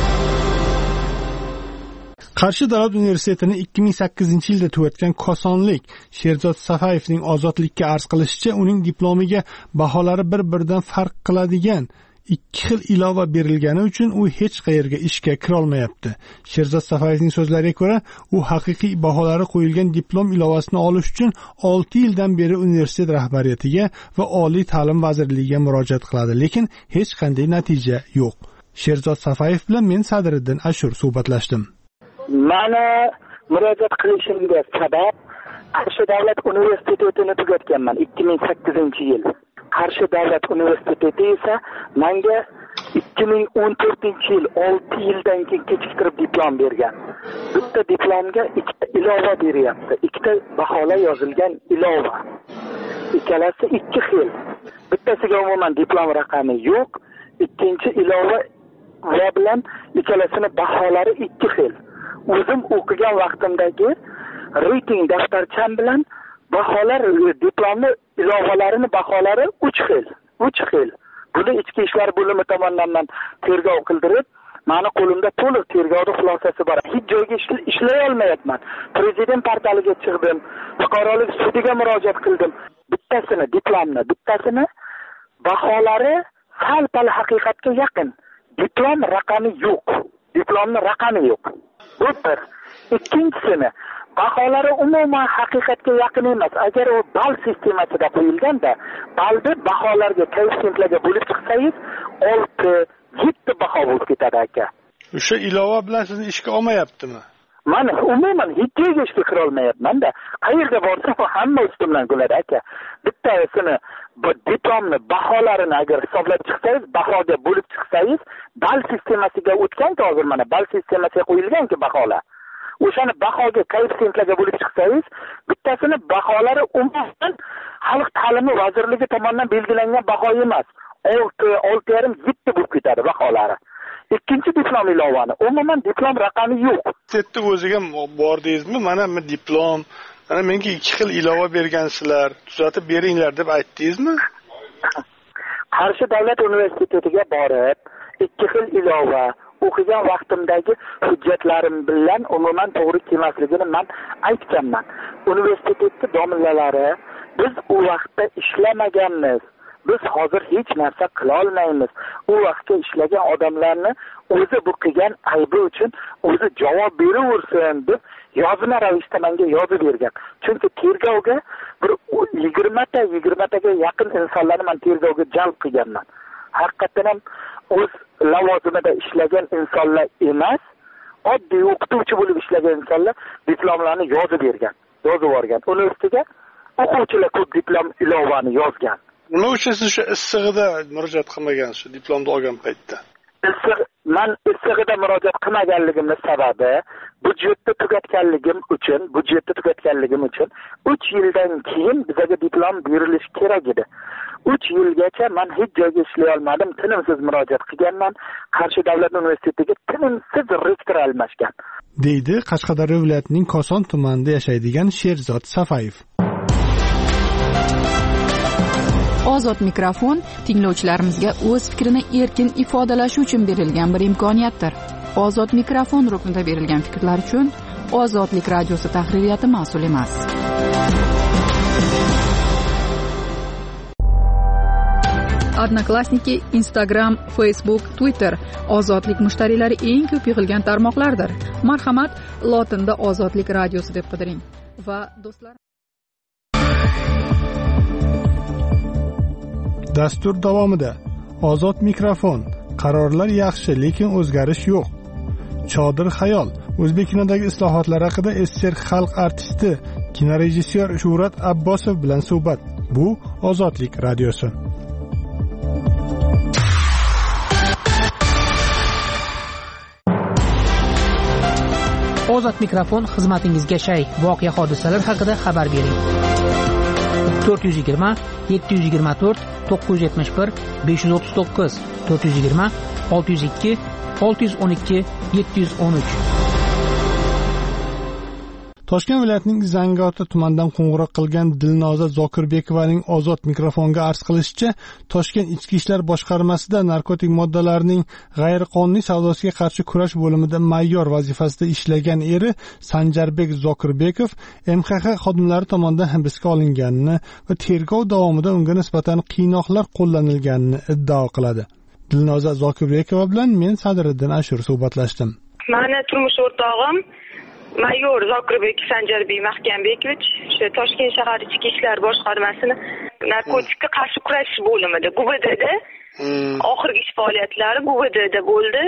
Qarshi davlat universitetini 2008-yilda tugatgan kosonlik Sherzod Safayevning ozodlikka arz qilishicha, uning diplomiga baholari bir-biridan farq qiladigan 2 xil ilova berilgani uchun u hech qayerga ishga kira olmayapti. Sherzod Safayevning so'zlariga ko'ra, u haqiqiy baholari qo'yilgan diplom ilovasini olish uchun 6 yildan beri universitet rahbariyatiga va Oliy ta'lim vazirligiga murojaat qiladi, lekin hech qanday natija yo'q. Sherzod Safayev bilan men Sadriddin Ashur suhbatlashdim. Mana murojaat qilishimga sabab Qarshi davlat universitetini tugatganman 2008-yil. Qarshi davlat universiteti esa menga 2014-yil 6 yildan keyin kechiktirib diplom bergan. Bitta diplomga 2 ilova beryapti. 2 baholar yozilgan ilova. Ikkalasi 2 xil. Bittasiga umuman diplom raqami yo'q, ikkinchi ilova va bilan ikkalasining baholari 2 xil. O'zim o'qigan vaqtimdagi rating daftarcham bilan baholar diplomni ilovalarini baholari 3 xil. 3 xil. Buni ichki ishlar bo'limi tomonidan tergov qildirib, meni qo'limda to'liq tergovning xulosasi bor. Hech joyga ishlay olmayapman. Prezident portaliga chiqdim, fuqarolik sudiga murojaat qildim. Bittasini diplomni, bittasini baholari sal-pal haqiqatga yaqin. Diplom raqami yo'q. Diplomning raqami yo'q. Bu bir. Ikkinchisini baholari umuman haqiqatga yaqin emas. Agar u ball sistemasida qo'yilganda, balni baholarga, koeffitsiyentlarga bo'lib chiqsangiz 6-7 baho bo'lib ketadi aka. O'sha ilova bilan sizni ishga olmayaptimi? Mana umuman hech joyga ishga kira olmayapman-da. Qayerga borsam hamma ustimdan kuladi aka. Bittasini diplomni baholarini agar hisoblab chiqsangiz, bahoga bo'lib chiqsangiz, ball sistemasiga o'tgan-ku hozir mana ball sistemasiga qo'yilgan-ku baholar. O'shani bahoga koeffitsiyentlarga bo'lib chiqsangiz, bittasini baholari umuman Xalq ta'limi vazirligi tomonidan belgilangan baho emas. 6,5-7 bo'lib ketadi baholari. Ikkinchi diplom ilovani umuman diplom raqami yo'q. Setni o'ziga bordingizmi? Mana diplom, mana menga 2 xil ilova bergansizlar, tuzatib beringlar deb aytdingizmi? Qarshi davlat universitetiga borib, 2 xil ilova o'qigan vaqtimdagi hujjatlarim bilan umuman to'g'ri kelmasligini men aytganman. Universitetning domlalari biz u vaqtda ishlamaganmiz. Biz hozir hech narsa qila olmaymiz. U vaqtda ishlagan odamlarni o'zi bu qilgan aybi uchun o'zi javob beraversin deb yozma ravishda menga yozib bergan. Chunki tergovga bir 20taga yaqin insonlarni men tergovga jalb qilganman. Haqiqatan ham o'z lavozimida ishlagan insonlar emas, oddiy o'qituvchi bo'lib ishlagan insonlar diplomlarni yozib bergan, yozib olgan. Universitetga o'quvchilar ko'p diplom ilovani yozgan. Nima uchun siz o'sha issig'ida murojaat qilmagansiz, diplomni olgan paytda? man issig'ida murojaat qilmaganligimning sababi budjetni tugatganligim uchun 3 yildan keyin bizga diplom berilishi kerak edi. 3 yilgacha men hech joyga ishlay olmadim. Tinimsiz murojaat qilganman. Qarshi davlat universitetiga tinimsiz rektor almashgan. deydi Qashqadaryo viloyatining Koson tumanida yashaydigan Sherzod Safayev. Ozod mikrofon tinglovchilarimizga o'z fikrini erkin ifodalashi uchun berilgan bir imkoniyatdir. Ozod mikrofon ruknida berilgan fikrlar uchun Ozodlik radiosi tahririyati mas'ul emas. Odnoklassniki, Instagram, Facebook, Twitter Ozodlik mushtariylari eng ko'p yig'ilgan tarmoqlardir. Marhamat, lotinda Ozodlik radiosi deb qidiring va do'stlar. Dastur davomida Ozod mikrofon. Qarorlar yaxshi, lekin o'zgarish yo'q. Chodir xayol. O'zbek kinodagi islohotlar haqida SSR xalq artisti, kinorejissyor Shuhrat Abbosov bilan suhbat. Bu Ozodlik radiosi. Ozod mikrofon xizmatingizga shay. Voqea hodisalar haqida xabar bering. 420 724 971 539 420 602 612 713. Toshkent viloyatining Zangiota tumanidan qo'ng'iroq qilgan Dilnoza Zokirbekovaning Ozod mikrofonga arz qilishicha, Toshkent ichki ishlar boshqarmasida narkotik moddalarning g'ayriqonuniy savdosiga qarshi kurash bo'limida mayor vazifasida ishlagan eri Sanjarbek Zokirbekov MXX xodimlari tomonidan hibsga olinganini va tergov davomida unga nisbatan qiynoqlar qo'llanilganini iddao qiladi. Dilnoza Zokirbekova bilan men Sadriddin Ashur suhbatlashdim. Meni turmush o'rtog'im Mayor Zokirbek Sanjarbek Mahkambekovich Toshkent shahar ichki ishlar boshqarmasini narkotikka qarshi kurashish bo'limida GUBDda oxirgi ish faoliyatlari GUBDda bo'ldi.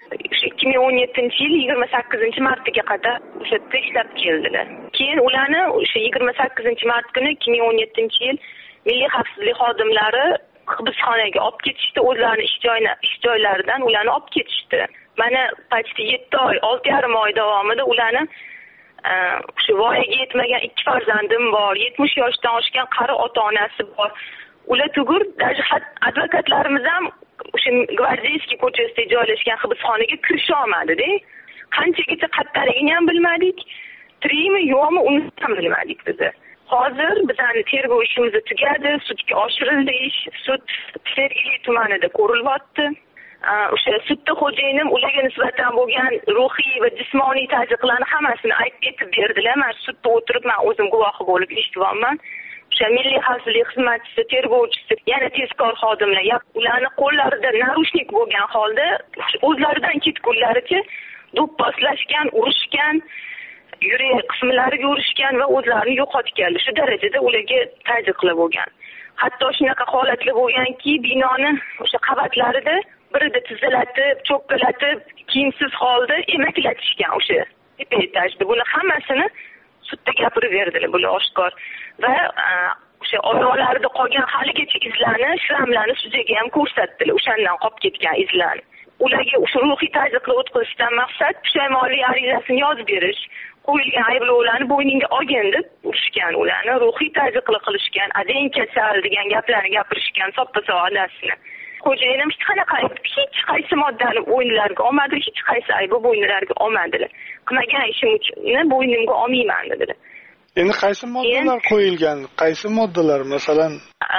2017-yil 28-martiga qadar o'sha yerda ishlab keldilar. Keyin ularni o'sha 28-mart kuni 2017-yil Milliy xavfsizlik xodimlari hibsxonaga olib ketishdi. O'zlarining ish joylaridan ularni olib ketishdi. Mana почти 7 oy, 6,5 oy davomida ularni shu voyaga yetmagan 2 farzandim bor, 70 yoshdan oshgan qari ota-onasi bor. Ular tugur, даже advokatlarimiz ham o'sha Gvardeyskiy ko'chasida joylashgan hibsxonaga kirisha olmadi-da. Qanchagacha qattarligini ham bilmadik, tirikmi yo'qmi uni ham bilmadik biz. Hozir bizning tergov ishimiz tugadi, sudga oshirildi ish, sud Sergeli tumanida ko'rilyapti. O'sha sudda xo'jayinim ularga nisbatan bo'lgan ruhiy va jismoniy ta'ziqlarni hammasini aytib berdilar. Men sudda o'tirib, men o'zim guvohi bo'lib eshityapman. O'sha milliy xavfsizlik xizmatchisi, tergovchisi, yana tezkor xodimlar, ularni qo'llarida narushnik bo'lgan holda o'zlaridan ketgunlaricha do'pposlashgan, urishgan, yurak qismlariga urishgan va o'zlarini yo'qotganlar. Shu darajada ularga ta'ziqlar bo'lgan. Hatto shunaqa holatlar bo'lganki, binoni o'sha qavatlarida birida tizilatib, cho'kkalatib, kiyimsiz holda emaklatishgan o'sha tepa etajda. Buni hammasini sudda gapirib berdilar, bular oshkor. Va o'sha oyoqlarida qolgan haligacha izlarni, shramlarni sudyaga ham ko'rsatdilar, o'shandan qolib ketgan izlarni. Ularga o'sha ruhiy ta'ziqlar o'tkazishdan maqsad pushaymonlik arizasini yozib berish, qo'yilgan ayblovlarni bo'yningga olgin deb urishgan, ularni ruhiy ta'ziqlar qilishgan, adang kasal degan gaplarni gapirishgan, soppa-sog'adasini. Xo'jayinim hech qaysi moddani bo'ynilariga olmadilar, hech qaysi aybi bo'ynilariga olmadilar. Qilmagan ishim uchun bo'ynimga olmayman dedilar. Endi qaysi moddalar qo'yilgan? Qaysi moddalar, masalan?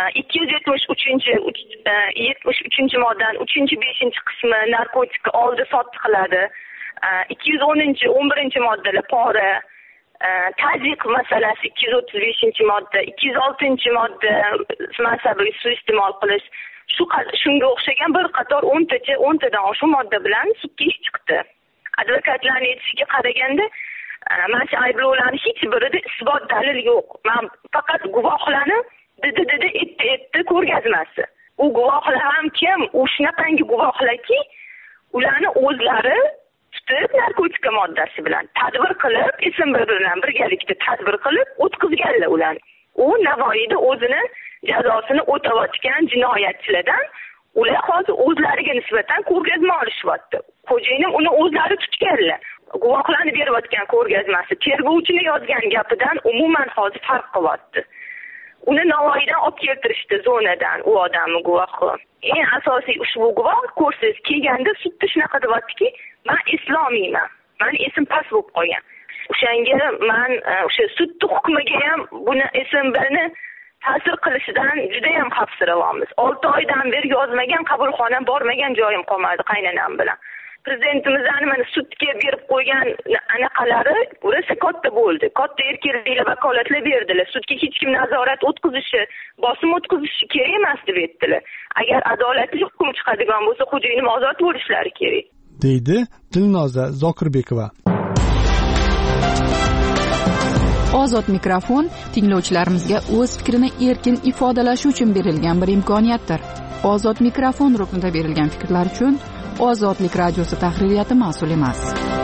273-moddani 3-5 qismi narkotik oldi sotdi qiladi. 210-11-moddalar pora, tazyiq masalasi 235-modda, 206-modda masabiy suiiste'mol qilish. Shunga o'xshagan bir qator 10tadan oshiq modda bilan sudga ish chiqdi. Advokatlarning aytishiga qaraganda, mana shu ayblovlarning hech birida isbot dalil yo'q. Men faqat guvohlarni etdi ko'rgazmasi. U guvohlar ham kim? U shunaqangi guvohlarki, ularni o'zlari tutib narkotika moddasi bilan tadbir qilib, ism bilan birgalikda tadbir qilib o'tkazganlar ularni. U Navoiyda o'zini jazosini o'tayotgan jinoyatchilardan ular hozir o'zlariga nisbatan ko'rgazma olishyapti. xo'jayinim uni o'zlari tutganlar. Guvohlarni berayotgan ko'rgazmasi tergovchini yozgan gapidan umuman hozir farq qilyapti. Uni Navoiydan olib keltirishdi zonadan u odamni guvohi. Eng asosiy ushbu guvoh ko'rsiz kelganda sudda shunaqa deyaptiki, men islomiyman. Meni esim past bo'lib qolgan. O'shanga men o'sha sudning hukmiga ham buni SMBni ta'sir qilishidan juda ham xavfsirayapmiz. 6 oydan beri yozmagan, qabulxonam bormagan joyim qolmadi qaynanam bilan. Prezidentimizdan mana sudga berib qo'ygan anaqalari rosa katta bo'ldi. Katta erkinliklar vakolatlar berdilar. Sudga hech kim nazorat o'tkazishi, bosim o'tkazishi kerak emas deb aytdilar. Agar adolatli hukm chiqadigan bo'lsa, xo'jayinim ozod bo'lishlari kerak, deydi Dilnoza Zokirbekova. Ozod mikrofon tinglovchilarimizga o'z fikrini erkin ifodalashi uchun berilgan bir imkoniyatdir. Ozod mikrofon ruknida berilgan fikrlar uchun Ozodlik radiosi tahririyati mas'ul emas.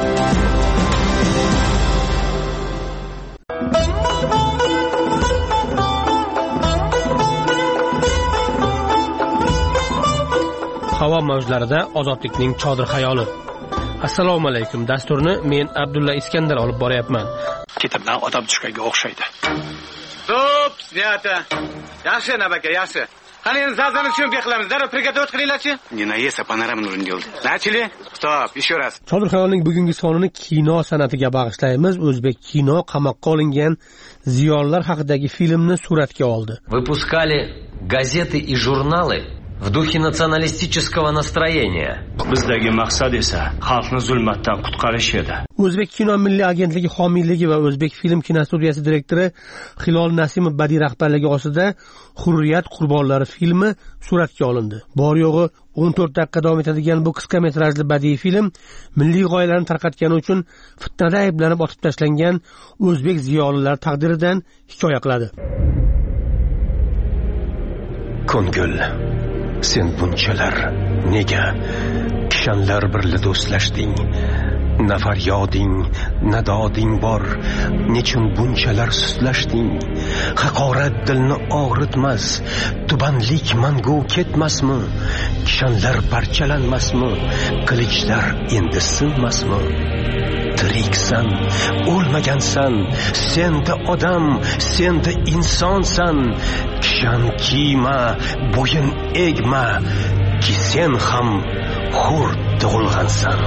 Havo mavjlarida ozodlikning chodir xayoli. Assalomu alaykum. Dasturni men Abdulla Iskandar olib boryapman. Ketibdan odam tushganga o'xshaydi. Stop, snято. Yaxshi nabaka, yaxshi. Qani endi zazani tushunib qilamiz. Darrov brigada o't qilinglarchi. Nina esa panoramani o'rnildi. Nachili? Stop, еще раз. Chodir xayolning bugungi sonini kino san'atiga bag'ishlaymiz. O'zbek kino qamoqqa olingan ziyolilar haqidagi filmni suratga oldi. Выпускали газеты и журналы в духе националистического настроения. Bizdagi maqsad esa xalqni zulmatdan qutqarish edi. O'zbek kino milliy agentligi homiyligi va O'zbek film kinostudiyasi direktori Hilol Nasimov badiiy rahbarligi ostida Hurriyat qurbonlari filmi suratga olindi. Bor yo'g'i 14 daqiqa davom etadigan bu qisqa metrajli badiiy film milliy g'oyalarni tarqatgani uchun fitnada ayblanib otib tashlangan o'zbek ziyolilar taqdiridan hikoya qiladi. Ko'ngil, sen bunchalar nega kishanlar birga do'stlashding? Na faryoding, na doding bor, nechun bunchalar suslashding? Haqorat dilni og'ritmas, tubanlik mangu ketmasmi? Kishanlar parchalanmasmi? Qilichlar endi sinmasmi? Tiriksan, o'lmagansan, senda odam, senda insonsan. Kishan kiyma, bo'yin egma, ki sen ham hur tug'ilgansan.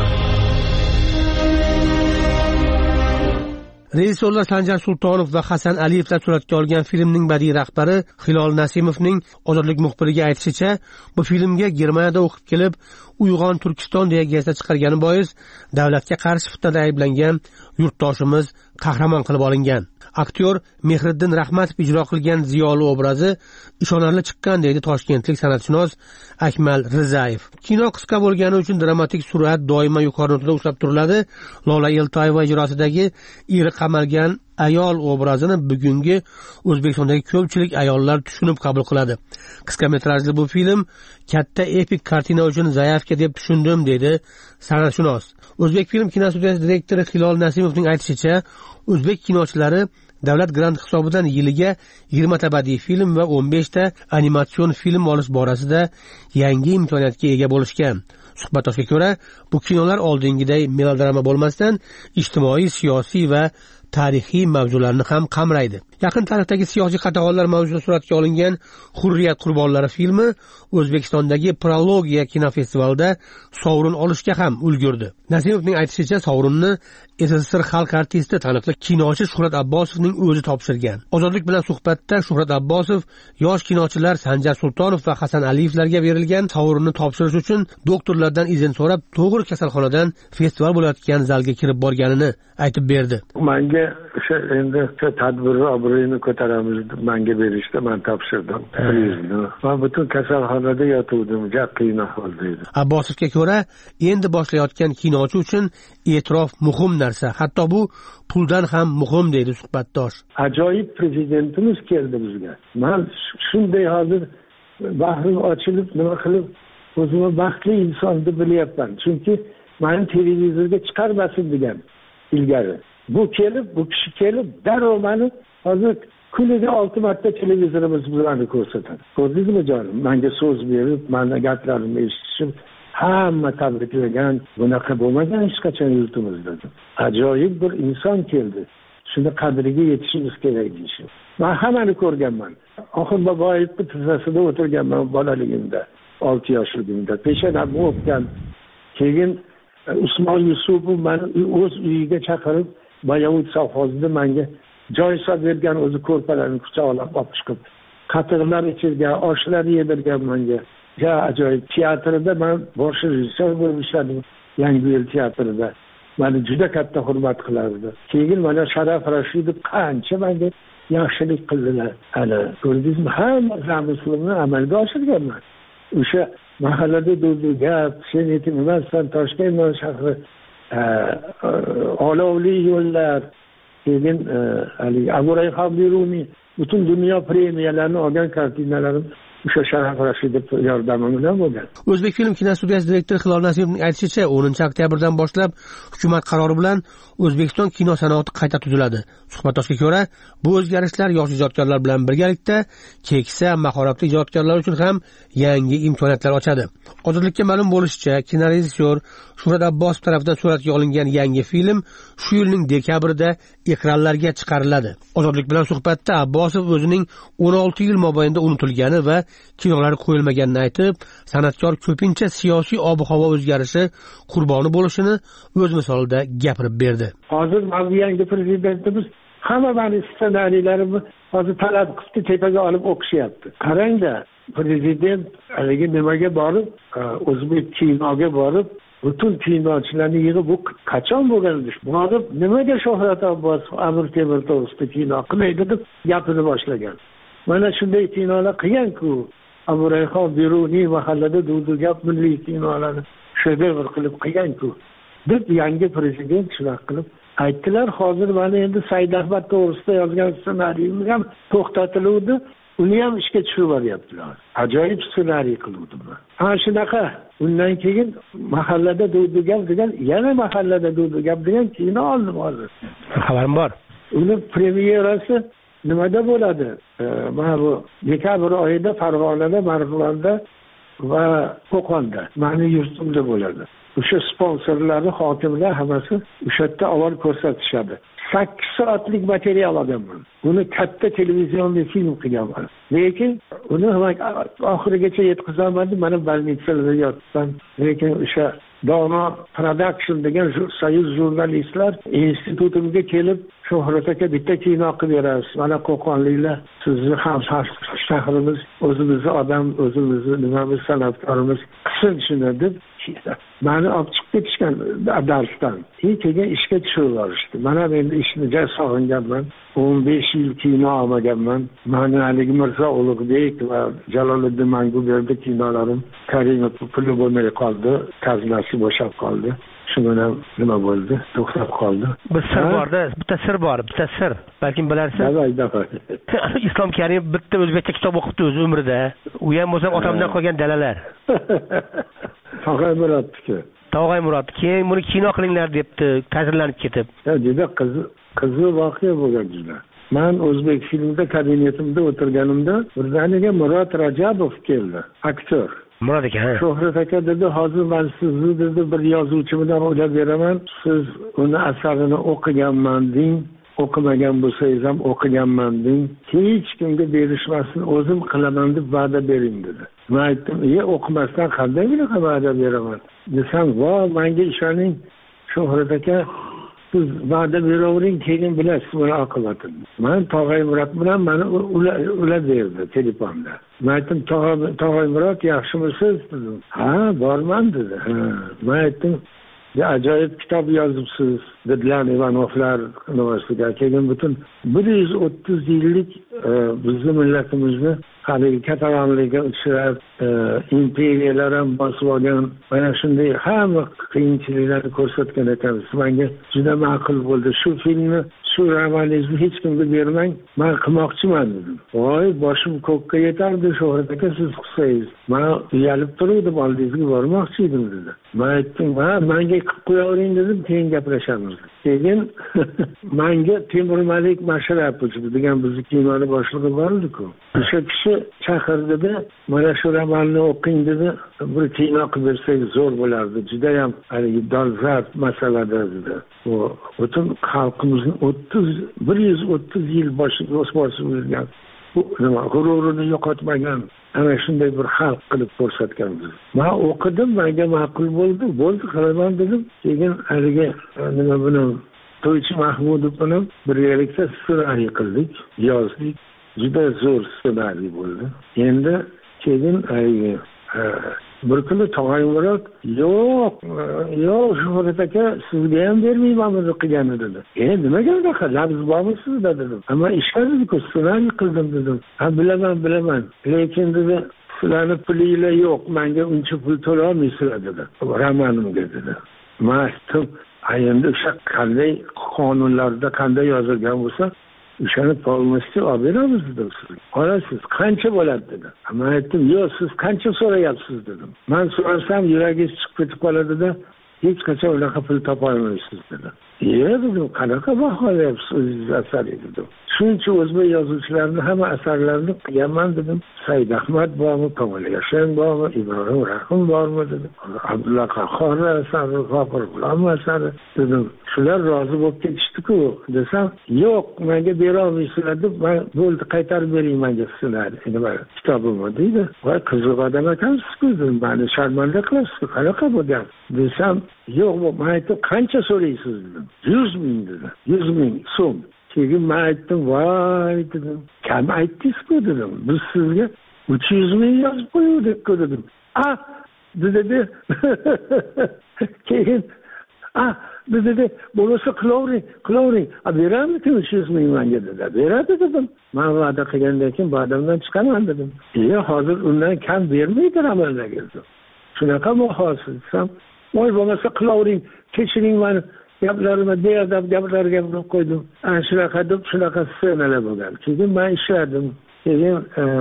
Rejissyorlar Sanjar Sultonov va Hasan Aliyevlar suratga olgan filmning badiiy rahbari Hilol Nasimovning Ozodlik muxbiriga aytishicha, bu filmga Germaniyada o'qib kelib, Uyg'on Turkiston deya gazeta chiqargani bois davlatga qarshi fitnada ayblangan yurtdoshimiz qahramon qilib olingan. Aktyor Mehriddin Rahmatov ijro qilgan ziyoli obrazi ishonarli chiqqan deydi toshkentlik san'atshunos Akmal Rizayev. Kino qisqa bo'lgani uchun dramatik surat doimo yuqori nuqtada ushlab turiladi. Lola Eltoyeva ijrosidagi eri qamalgan ayol obrazini bugungi O'zbekistondagi ko'pchilik ayollar tushunib qabul qiladi. Qisqa metrajli bu film katta epik kartina uchun zaifga deb tushundim deydi san'atshunos. O'zbek film kinostudiyasi direktori Hilol Nasimovning aytishicha, o'zbek kinochilari davlat grant hisobidan yiliga 20 ta badiiy film va 15 ta animatsion film olish borasida yangi imkoniyatga ega bo'lishgan. Suhbatdoshga ko'ra, bu kinolar oldingiday melodrama bo'lmasdan ijtimoiy, siyosiy va tarixiy mavzularni ham qamraydi. Yaqin tarixdagi siyosiy qatag'onlar mavzuida suratga olingan Hurriyat qurbonlari filmi O'zbekistondagi Prologiya kinofestivalida sovrin olishga ham ulgurdi. Nasimovning aytishicha, sovrinni SSSR xalq artisti taniqli kinochi Shuhrat Abbosovning o'zi topshirgan. Ozodlik bilan suhbatda Shuhrat Abbosov yosh kinochilar Sanjar Sultonov va Hasan Aliyevlarga berilgan sovrinni topshirish uchun doktorlardan izn so'rab, to'g'ri kasalxonadan festival bo'layotgan zalga kirib borganini aytib berdi. Menga o'sha endi tadbirni obro'yini ko'taramiz deb menga berishdi, men topshirdim. Men butun kasalxonada yotuvdim, juda qiyin ahvolda edim. Abbosovga ko'ra, endi boshlayotgan kinochi uchun e'tirof muhim narsa, hatto bu puldan ham muhim deydi suhbatdosh. Ajoyib prezidentimiz keldi bizga. Men shunday hozir bahrim ochilib, nima qilib o'zimni baxtli inson deb bilyapman. Chunki meni televizorga chiqarmasin degan ilgari. Bu kishi kelib darrov meni hozir kuniga 6 marta televizorimiz bilan ko'rsatadi. Ko'rdingizmi jonim? Menga so'z berib, meni gaplarimni eshitishib hamma tabriklagan, bunaqa bo'lmagan hech qachon yurtimizda. Ajoyib bir inson keldi. Shuni qadriga yetishimiz kerak deyishim. Men hammani ko'rganman. Oxir Boboyevning tizzasida o'tirganman bolaligimda, 6 yoshligimda. Peshonamni o'pgan. Keyin Usmon Yusupov meni o'z uyiga chaqirib, Bayovut sovxozida menga joy solib bergan, o'zi ko'rpalarni quchoqlab olib chiqib, qatiqlar ichirgan, oshlar yedirgan menga. Ja ajoyib. Teatrda men bosh rejissor bo'lib ishladim. Yangiyo'l teatrida. Meni juda katta hurmat qilardi. Keyin mana Sharaf Rashidov qancha menga yaxshilik qildilar. Hali ko'rdingizmi, hamma zamishlarni amalga oshirganman. O'sha mahallada gap, sen aytib emassan, Toshkent shahri olovli yo'llar, keyin hali Aburay Xabiruni butun dunyo premiyalarini olgan kartinalarim o'sha Sharaf Rashidov yordami bilan bo'lgan. O'zbekfilm kinostudiyasi direktori Hilol Nasimovning aytishicha, 10-oktyabrdan boshlab hukumat qarori bilan O'zbekiston kino sanoati qayta tuziladi. Suhbatdoshga ko'ra, bu o'zgarishlar yosh ijodkorlar bilan birgalikda keksa, mahoratli ijodkorlar uchun ham yangi imkoniyatlar ochadi. Ozodlikka ma'lum bo'lishicha, kinorejissyor Shuhrat Abbosov tomonidan suratga olingan yangi film shu yilning dekabrida ekranlarga chiqariladi. Ozodlik bilan suhbatda Abbosov o'zining 16 yil mobaynida unutilgani va kinolari qo'yilmaganini aytib, san'atkor ko'pincha siyosiy ob-havo o'zgarishi qurboni bo'lishini o'z misolida gapirib berdi. Hozir mana yangi prezidentimiz hamma meni ssenariylarimni hozir talab qilib tepaga olib o'qishyapti. Qarangda, prezident haligi nimaga borib, o'zbek kinoga borib, butun kinochilarni yig'ib, bu qachon bo'lgan ish? Borib, nimaga Shuhrat Abbosov Amir Temur to'g'risida kino qilmaydi deb gapini boshlagan. Mana shunday kinolar qilgan-ku. Abu Rayhon Beruniy mahallada gap milliy kinolarni shedevr qilib qilgan-ku. Deb yangi prezident shunaqa qilib aytdilar. Hozir mana endi Said Ahmad to'g'risida yozgan ssenariyim ham to'xtatildi. Uni ham ishga tushirib yuboryaptilar. Ajoyib ssenariy qildim. Shunaqa. Undan keyin mahallada gap degan, yana mahallada gap degan kino oldim hozir. Xabarim bor. Uni premyerasi nimada bo'ladi? Mana bu dekabr oyida Farg'onada, Marg'ilonda va Qo'qonda, meni yurtimda bo'ladi. O'sha sponsorlari, hokimlar hammasi o'sha yerda avval ko'rsatishadi. 8 soatlik material olganman. Uni katta televizionli film qilganman. Lekin uni oxirigacha yetkazolmadim. Mana больницada yotibman. Lekin o'sha Dono Production degan soyuz jurnalistlar institutimga kelib, Shuhrat aka bitta kino qilib berasiz. Mana Qo'qonliklar, sizni ham shahrimiz, o'zimizni odam, o'zimizni nimamiz, san'atkorimiz qilsin shuni deb meni olib chiqib ketishgan darsdan. Keyin ishga tushirib yuborishdi. Mana endi ishni juda sog'inganman. 15 yil kino olmaganman. Mani haligi Mirzo Ulug'bek va Jaloliddin Manguberdi kinolarim Karimov puli bo'lmay qoldi, qaznasi bo'shab qoldi. Shu bilan nima bo'ldi? To'xtab qoldi. Bir sir borda, bitta sir bor, bitta sir. Balkim bilarsiz. Islom Karimov bitta o'zbekcha kitob o'qibdi o'z umrida. U ham o'zim otamdan qolgan dalalar. Tog'ay Murodniki. Tog'ay Murod. Keyin buni kino qilinglar debdi, ta'sirlanib ketib. Juda qiziq voqea bo'lgan juda. Men o'zbek filmida kabinetimda o'tirganimda birdaniga Murod Rajabov keldi, aktyor. Murod aka. Shuhrat aka dedi, hozir men sizni dedi bir yozuvchi bilan o'ylab beraman. Siz uni asarini o'qiganman deng. O'qimagan bo'lsangiz ham o'qiganman deng. Hech kimga berishmasin, o'zim qilaman deb va'da bering dedi. Men aytdim, o'qimasdan qanday bunaqa va'da beraman? Desam, "Voy, menga ishoning, Shuhrat aka, siz va'da beravering, keyin bilasiz buni oqibatini." Men Tog'ay Murod bilan meni ulab berdi telefonda. Men aytdim, "Tog'ay Murod, yaxshimisiz?" dedim. "Ha, borman" dedi. Men aytdim, ajoyib kitob yozibsiz dedilar Ivanovlar universitetiga. Keyin butun 130 yillik bizning millatimizni haligi katalonlarga uchrab, imperiyalar ham bosib olgan, mana shunday hamma qiyinchiliklarni ko'rsatgan ekansiz. Menga juda ma'qul bo'ldi. Shu filmni, shu romaningizni hech kimga bermang, men qilmoqchiman dedim. Voy, boshim ko'kka yetardi, Shuhrat aka, siz qilsangiz. Men uyalib turdim, oldingizga bormoqchi edim dedi. Men aytdim, "Ha, menga qilib qo'yavering" dedim, keyin gaplashamiz. Keyin menga Temur Malik Mashrapov degan bizni kinoni boshlig'i bor edi-ku. O'sha kishi chaqirdida, mana shu romanni o'qing dedi, bir kino qilib bersak zo'r bo'lardi. Juda ham haligi dolzarb masalada dedi. Bu butun xalqimizni 130 yil boshiga bosib yurgan, bu nima g'ururini yo'qotmagan ana shunday bir xalq qilib ko'rsatganmiz. Men o'qidim, menga ma'qul bo'ldi, qilaman dedim. Keyin haligi nima buni To'ychi Mahmudov bilan birgalikda ssenariy qildik, yozdik. Juda zo'r ssenariy bo'ldi. Endi keyin bir kuni Tog'aymurat yo'q, Shuhrat aka sizga ham bermayman buni qilganini dedi. Nimaga unaqa labz bormi sizda dedim. Ammo ishladimku, ssenariy qildim dedim. Bilaman. Lekin dedi, sizlarni pulinglar yo'q, menga uncha pul to'la olmaysizlar dedi. Romanimga dedi. Men aytdim, endi o'sha qanday qonunlarda qanday yozilgan bo'lsa, o'shani polностью olib beramiz dedim sizga. Olasiz, qancha bo'ladi dedi. Men aytdim, yo'q, siz qancha so'rayapsiz dedim. Men so'rasam yuragingiz chiqib ketib qoladi-da, hech qachon unaqa pul topa olmaysiz dedi. Dedim, qanaqa baholayapsiz o'zingiz asarni dedim. Shuncha o'zbek yozuvchilarini hamma asarlarini qilganman dedim. Said Ahmad bormi, Komil Yashin bormi, Ibrohim Rahim bormi dedim. Abdulla Qahhor asari, G'afur G'ulom asari dedim. Shular rozi bo'lib ketishdi-ku desam, yo'q, menga bera olmaysizlar deb, men bo'ldi qaytarib bering menga ssenariy, nima kitobimni deydi. Voy, qiziq odam ekansiz-ku dedim. Meni sharmanda qilasiz-ku, qanaqa bu gap desam, yo'q, men aytdim, qancha so'raysiz dedim. 100 ming dedi. 100 ming so'm. Keyin men aytdim, voy dedim, kam aytdingiz-ku dedim. Biz sizga 300 ming yozib qo'yuvdik-ku dedim. Dedi. Keyin dedi, bo'lsa qilavering. Beramizku 300 ming menga dedi. Beradi dedim. Men va'da qilgandan keyin badamdan chiqaman dedim. Hozir undan kam bermaydi amaldagi. Shunaqa mohasiz desam, voy bo'lmasa qilavering, kechiring meni. Gaplarimni beadab gaplarga urib qo'ydim. Shunaqa deb shunaqa ssenalar bo'lgan. Keyin men ishladim. Keyin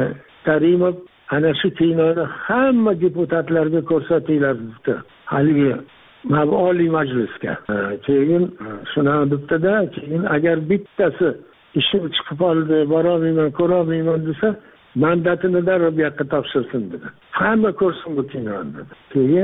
Karimov ana shu kinoni hamma deputatlarga ko'rsatinglar dedi. Haligi Oliy Majlisga. Keyin shuni debdi-da, keyin agar bittasi ishim chiqib qoldi, borolmayman, ko'rolmayman desa, mandatini darrov bu yoqqa topshirsin dedi. Hamma ko'rsin bu kinoni dedi. Keyin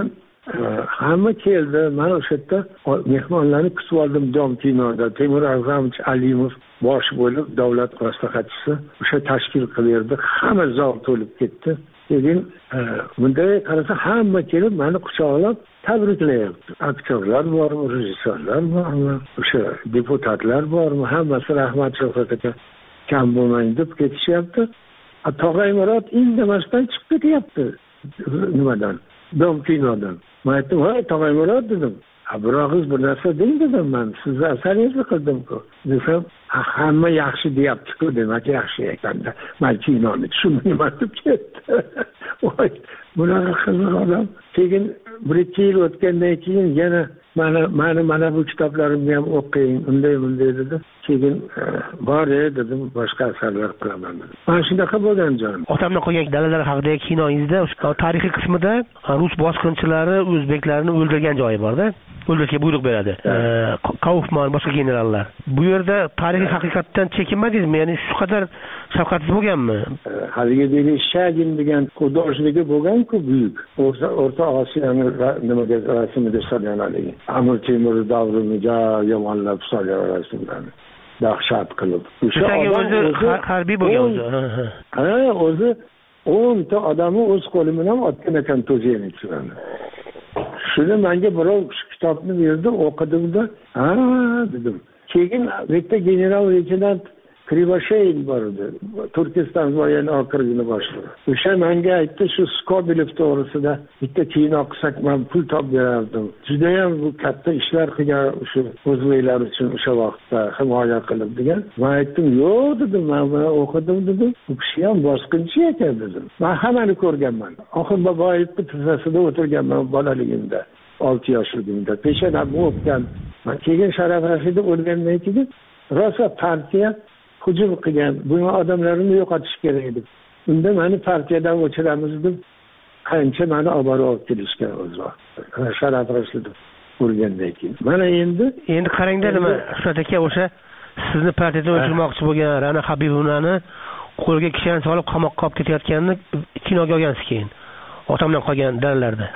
hamma keldi. Men o'sha yerda mehmonlarni kutib oldim Dom kinoda. Temur A'zamich Alimov bosh bo'lib, davlat maslahatchisi o'sha tashkil qilib, hamma zal to'lib ketdi. Keyin bunday qarasa hamma kelib meni quchoqlab tabriklayapti. Aktyorlar bormi, rejissyorlar bormi, o'sha deputatlar bormi, hammasi rahmat Shuhrat aka kam bo'lmang deb ketishyapti. Tog'aymurat indamasdan chiqib ketyapti nimadan, Dom kinodan. Men aytdim, voy Tog'aymurat dedim. Biroqiz bir narsa deng dedim, men sizni asaringizni qildim-ku. Desam, hamma yaxshi deyapti-ku, demak yaxshi ekanda. Men kinoni tushunmayman deb ketdi. Voy, bunaqa qiziq odam. Keyin 1-2 yil o'tgandan keyin yana mana bu kitoblarimni ham o'qing, unday dedi. Keyin bor dedim, boshqa asarlar qilaman dedim. Mana shunaqa bo'lgan jon. Otamdan qolgan dalalar haqidagi kinoyingizda tarixiy qismida rus bosqinchilari o'zbeklarni o'ldirgan joyi bor-da. O'ldirishga buyruq beradi. Kaufman, boshqa generallar. Bu yerda tarixiy haqiqatdan chekinmadingizmi? Ya'ni shu qadar shafqatsiz bo'lganmi? Haligi Shagin degan xudojniki bo'lgan-ku buyuk. O'rta Osiyoni nimaga rasmida solgan haligi. Amir Temur davriga yomonlab solgan rasmlarni. Dahshat qilib. O'sha o'zi harbiy bo'lgan o'zi. O'zi 10 ta odamni o'z qo'li bilan otgan ekan to'ziyanichilarni. Shuni menga birov kitobni berdi, o'qidim-da, dedim. Keyin bitta general-leytenant Krivosheyn bor edi. Turkiston voyini okrugini boshlig'i. O'sha menga aytdi, shu Skobelev to'g'risida bitta kino qilsak men pul topib berardim. Juda ham bu katta ishlar qilgan o'sha o'zbeklar uchun o'sha vaqtda himoya qilib degan. Men aytdim, yo'q dedim, men o'qidim dedim. Bu kishi ham bosqinchi ekan dedim. Men hammani ko'rganman. Oxir Boboyevni tizzasida o'tirganman bolaligimda. 6 yoshligimda. Peshanamni o'pgan. Keyin Sharaf Rashidov o'lgandan keyin rosa partiya hujum qilgan. Buni odamlarini yo'qotish kerak edi. Unda meni partiyadan o'chiramiz deb qancha meni olib kelishgan o'zi. Sharaf Rashidov o'lgandan keyin. Mana endi qarangda nima Shuhrat aka o'sha sizni partiyadan o'chirmoqchi bo'lgan Ra'no Habibovnani qo'lga kishan solib qamoqqa olib ketayotganini kinoga olgansiz keyin otamdan qolgan daralarda.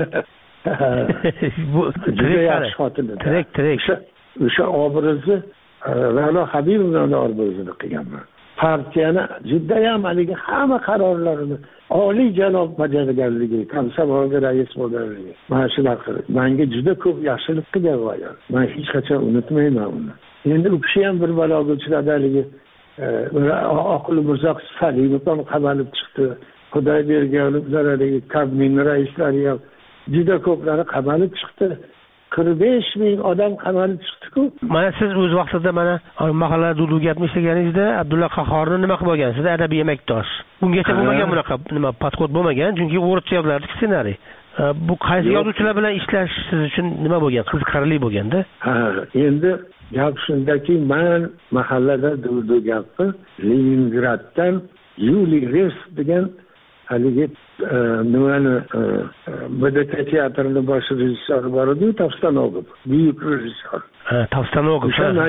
Bu juda yaxshi xotin edi. Tirik. O'sha obrazni Ra'no Habibovning obrazini qilganman. Partiyani judayam haligi hamma qarorlarini oliy janob bajarganligi, komsomolga rais bo'lganligi. Mana shular qilib, menga juda ko'p yaxshilik qilgan ayol. Men hech qachon unutmayman uni. Endi u kishi ham bir baloga uchradi haligi Oqil Mirzo Salimov ham qamalib chiqdi. Xudoy bergan zararli kabmin raislari ham juda ko'plari qamalib chiqdi. 45 ming odam qamalib chiqdi-ku. Mana siz o'z vaqtida mana mahalla dudu gapni ishlaganingizda Abdulla Qahhorni nima qilib olgansiz? Adabiy emekdosh. Bungacha bo'lmagan bunaqa podxod bo'lmagan, chunki o'rtacha yoziladi ssenariy. Bu qaysi yozuvchilar bilan ishlash siz uchun nima bo'lgan? Qiziqarli bo'lganda? Endi gap shundaki, men mahallada dudu gapni Leningraddan Yuli Res degan haligi nimani BDT teatrini bosh rejissyori bor edi, Tavstanogov, buyuk rejissyor. Tavstanogov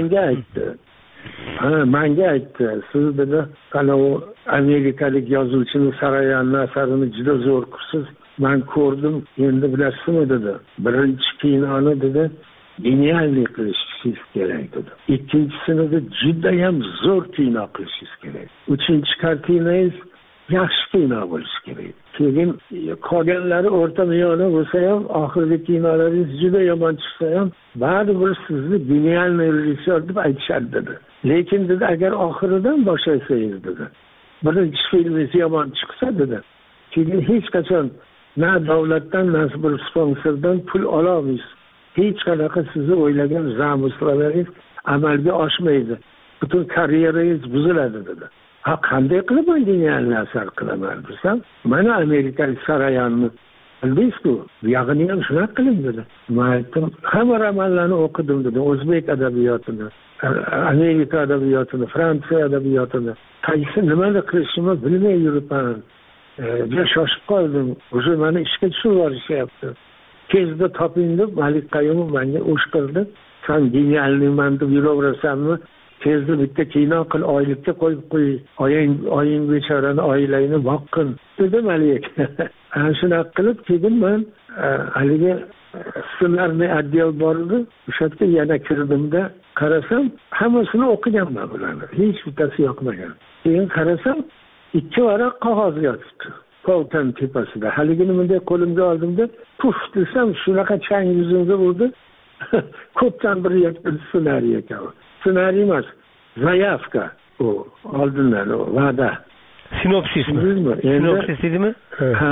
menga aytdi, siz dedi, qanavi amerikalik yozuvchini Sarayanning asarini juda zo'r qilsiz. Men ko'rdim, endi bilasizmi dedi. Birinchi kinoni dedi, genialniy qilishingiz kerak dedi. Ikkinchisini dedi, judayam zo'r kino qilishingiz kerak. Uchinchi kartinangiz yaxshi kino bo'lishi kerak. Keyin qolganlari o'rta miyona bo'lsa ham, oxirgi kinolaringiz juda yomon chiqsa ham, baribir sizni genialniy rejissyor deb aytishadi dedi. Lekin dedi, agar oxiridan boshlasangiz dedi, birinchi filmingiz yomon chiqsa dedi, keyin hech qachon na davlatdan, na bir sponsordan pul ololmaysiz. Hech qanaqa sizni o'ylagan zamıslaringiz amalga oshmaydi. Butun karyerangiz buziladi dedi. Qanday qilib genial asar qilaman desam, mana amerikalik Sarayanni bilmaysiz-ku, buyog'ini ham shunaqa qiling dedi. Men aytdim, hamma romanlarni o'qidim dedi, o'zbek adabiyotini, Amerika adabiyotini, Fransiya adabiyotini. Qaysi nimani qilishimni bilmay yuribman. Juda shoshib qoldim. O'sha meni ishga tushirib yuborishyapti. Tezda toping deb Malik Qayumov menga o'sh qildi. Sen genialman deb yuraverasanmi? Tezda bitta kino qil, oylikka qo'yib qo'y. Oying bechorani oilangni boqqin dedi Malik. Ana shunaqa qilib keyin men haligi ssenariy отдел bor edi. O'sha yerga yana kirdimda qarasam, hammasini o'qiganman bularni. Hech bittasi yoqmagan. Keyin qarasam, 2 varaq qog'oz yotibdi. Poltan tepasida. Haligini bunday qo'limga oldimda, puf desam, shunaqa chang yuzimga urdi. Ko'pdan bir yotgan ssenariy ekan. Ssenariy emas, zayavka. O oldindan va'da. Sinopsismi? Sinopsis edimi? Ha,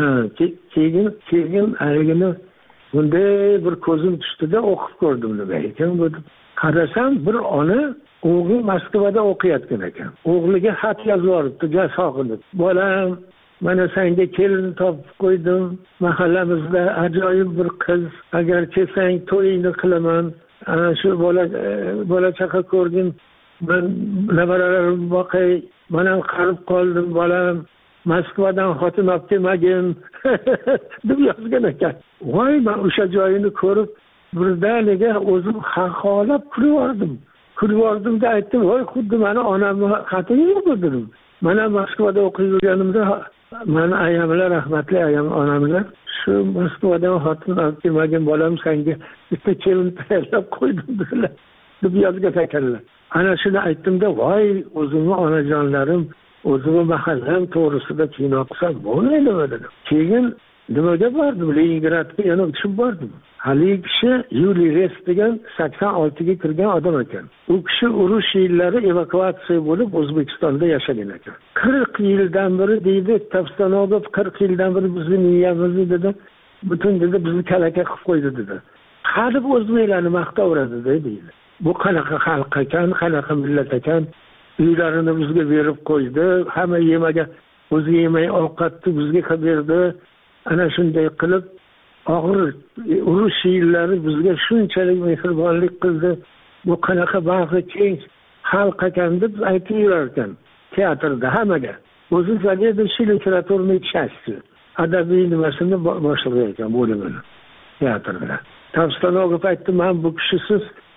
keyin haligini bunday bir ko'zim tushdi-da, o'qib ko'rdim nima ekan bu. Qarasam, bir ona o'g'li Moskvada o'qiyotgan ekan. O'g'liga xat yozib yuboribdi, sog'inib. Bolam, mana senga kelin topib qo'ydim. Mahallamizda ajoyib bir qiz. Agar kelsang to'yingni qilaman. Ana shu bola chaqa ko'rgin. Men nevaralarimni boqay. Men ham qarib qoldim, bolam. Moskvadan xotin olib kelmagin deb yozgan ekan. Voy, men o'sha joyini ko'rib, birdaniga o'zim xaxolab kulib yordimda aytdim, voy, xuddi meni onamni xatini bu dedim. Mana Moskvada o'qib yurganimda meni ayamlar, rahmatli ayam onamlar, shu Moskvadan xotin olib kelmagin bolam, senga bitta kelin tayyorlab qo'ydim deb yozgan ekanlar. Ana shuni aytdimda, voy, o'zimni onajonlarim, o'zimni mahallam to'g'risida kino qilsam bo'lmaydimi dedim. Keyin nimaga bordim? Leningradga yana uchib bordim. Haligi kishi Yuli Res degan 86 ga kirgan odam ekan. U kishi urush yillari evakuatsiya bo'lib O'zbekistonda yashagan ekan. 40 yildan beri deydi, Tavstanogov 40 yildan beri bizni miyamizni dedi, butun dedi bizni kalaka qilib qo'ydi dedi. Qarib o'zbeklarni maqtaveradi deydi. Bu qanaqa xalq ekan, qanaqa millat ekan, uylarini bizga berib qo'ydi, hamma yemaga o'zi yemay ovqatni bizga qilib berdi. Ana shunday qilib og'ir urush yillari bizga shunchalik mehribonlik qildi. Bu qanaqa bag'i keng xalq ekan deb aytib yurar ekan teatrda hammaga. O'zi zavедующий literaturniy части, adabiy nimasini boshlig'i ekan bo'limini teatrda. Tavstanogov aytdi, men bu kishisiz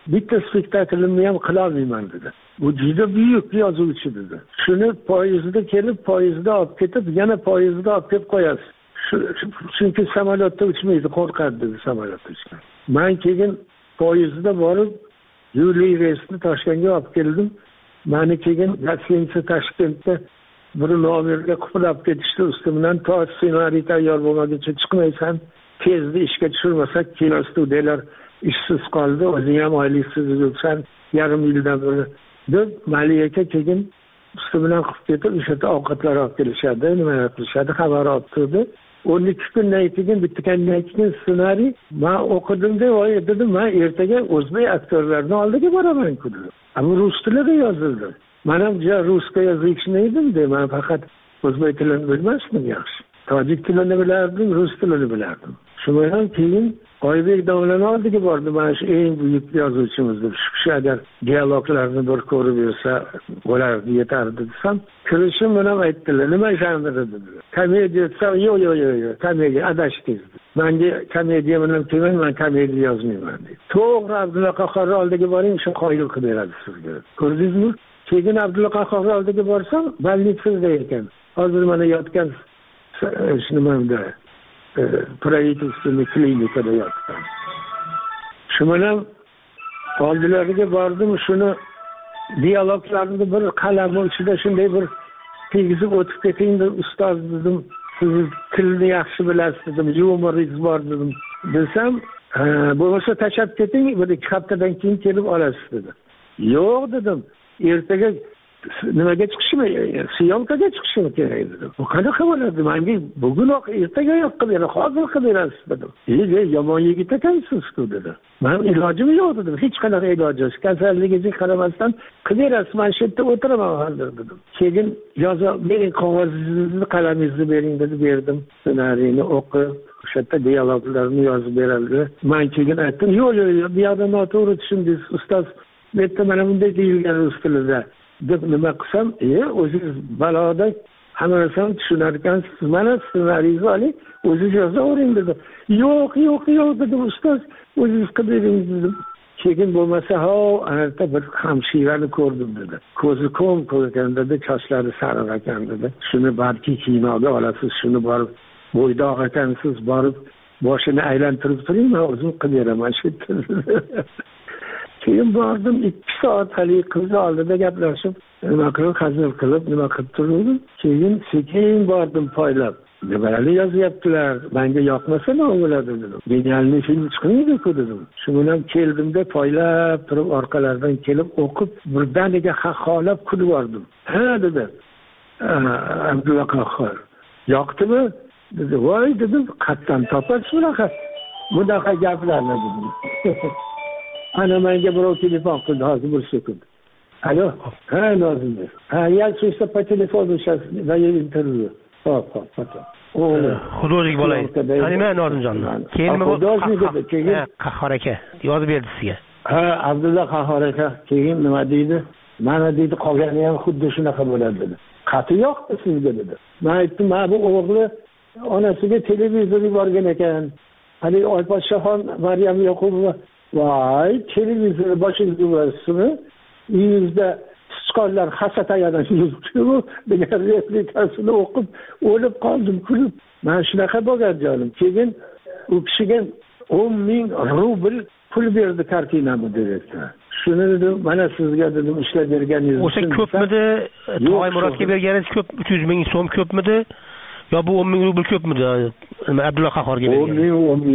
bitta spektaklimni ham qilolmayman dedi. Bu juda buyuk yozuvchi dedi. Shuni poyezdda kelib, poyezdda olib ketib, yana poyezdda olib kelib qo'yasiz. Chunki samolyotda uchmaydi, qo'rqadi dedi samolyotda uchgan. Men keyin poyezdda borib, yo'lli reysni Toshkentga olib keldim. Meni keyin gastiniца Toshkentda bir nomerga qulab ketishdi ustimdan, to ssenariy tayyor bo'lmaguncha chiqmaysan, tezda ishga tushirmasak kino studiyalar ishsiz qoldi, o'zing ham oyliksiz yuribsan, yarim yildan beri deb malika keyin ustimdan qilib ketib o'sha yerda ovqatlar olib kelishadi, nima qilishadi, xabar olib turdi. 12 kundan keyin bitgandan keyin ssenariy men o'qidimda, voy dedim, men ertaga o'zbek aktyorlarini oldiga boraman-ku dedim. Ammo rus tilida yozildi. Men ham ruscha yozishmaydim de, men faqat o'zbek tilini bilmasdim yaxshi. Tojik tilini bilardim, rus tilini bilardim. Shundan keyin Oybek domlani oldiga bordim. Mana shu eng buyuk yozuvchimiz deb, shu agar dialoglarni bir ko'rib yursa bo'lardi, yetardi desam, kirishim bilan aytdilar, nima janri dedi. Komediya desam, yo'q, komediya adashdingiz. Menga komediya bilan kelmang, men komediya yozmayman dedi. To'g'ri Abdulla Qahhor oldiga boring, shu qoyil qilib beradi sizga. Ko'rdingizmi? Keyin Abdulla Qahhor oldiga borsam, больницада ekan. Hozir mana yotgan nimamda правительственный klinikada yotgan. Shu bilan oldilariga bordim, shuni dialoglarni bir qalam ichida shunday bir tegizib o'tib keting deb, ustoz dedim, siz tilni yaxshi bilasiz dedim, yumoringiz bor dedim. Desam, bo'lmasa tashlab keting, bir 2 haftadan keyin kelib olasiz dedi. Yo'q dedim, ertaga nimaga chiqishim, syomkaga chiqishim kerak dedim. Bu qanaqa bo'ladi? Menga bugunoq, ertaga yo'q qilib bera, hozir qilib berasiz dedim. Yomon yigit ekansiz-ku dedi. Men ilojim yo'q dedim, hech qanaqa iloji yo'q. Kasalligiga qaramasdan qilib berasiz, men shu yerda o'tiraman hozir dedim. Keyin yozib bering, qog'ozingizni, qalamingizni bering dedi, berdim. Ssenariyni o'qib, o'sha yerda dialoglarni yozib beradi. Men keyin aytdim, yo'q, bu yerda noto'g'ri tushundingiz, ustoz. Bu yerda mana bunday deyilgan rus tilida. Deb nima qilsam, o'zingiz baloda hamma narsani tushunar ekansiz, mana ssenariyni oling, o'zingiz yozavering dedi. Yo'q dedim, ustoz, o'zingiz qilib dedim. Keyin bo'lmasa, anaqada bir hamshirani ko'rdim dedi. Ko'zi ko'm ko'rgan dedi, sochlari sariq ekan dedi. Shuni balki kinoga olasiz, shuni borib bo'ydoq ekansiz, borib boshini aylantirib turing, men o'zim qilib beraman shu yerda. Keyin bordim, 2 soat hali qiz oldida gaplashib, nima qilib, hazil qilib, nima qilib turdim. Keyin sekin bordim poylab. Nimalarni yozyaptilar, menga yoqmasa nima bo'ladi dedim. Genialniy film chiqmaydi-ku dedim. Shu bilan keldimda poylab turib, orqalaridan kelib o'qib, birdaniga xaxolab kulib bordim. Ha dedi. Abdulla Qahhor. Yoqdimi? Dedi. Voy dedim, qatdan topasiz bunaqa gaplarni dedim. Ana menga birov telefon qildi, hozir bir sekund. Alo, Nozimbek. Yalchishda po telefonu сейчас даю интервью. Hop. Hududlik bo'laydi. Taniyman Nozimjonni. Keyin Qahhor aka yozib berdi sizga. Abdulla Qahhor aka keyin nima deydi? Mana deydi, qolgani ham xuddi shunaqa bo'ladi dedi. Qati yo'qdi sizga dedi. Men aytdim, "Men bu o'g'li onasiga televizor yuborgan ekan. Hali Oypodshoxon Maryam Yoqubova Vay, televizor boshingizga ursimi? Uyingizda sichqonlar hasatayadan yuribdi, degan replikasini o'qib, o'lib qoldim kulib. Men shunaqa bo'lgan jonim. Keyin u kishiga 10,000 rubl pul berdi kartinani direktor. Shuni dedim, mana sizga dedim, ishlab berganingiz uchun. O'sha ko'pmidi? To'g'aymurodga berganingiz ko'p, 300 ming so'm ko'pmidi? Yo bu 10,000 rubl ko'pmidi? Abdulla Qahhorga bergan.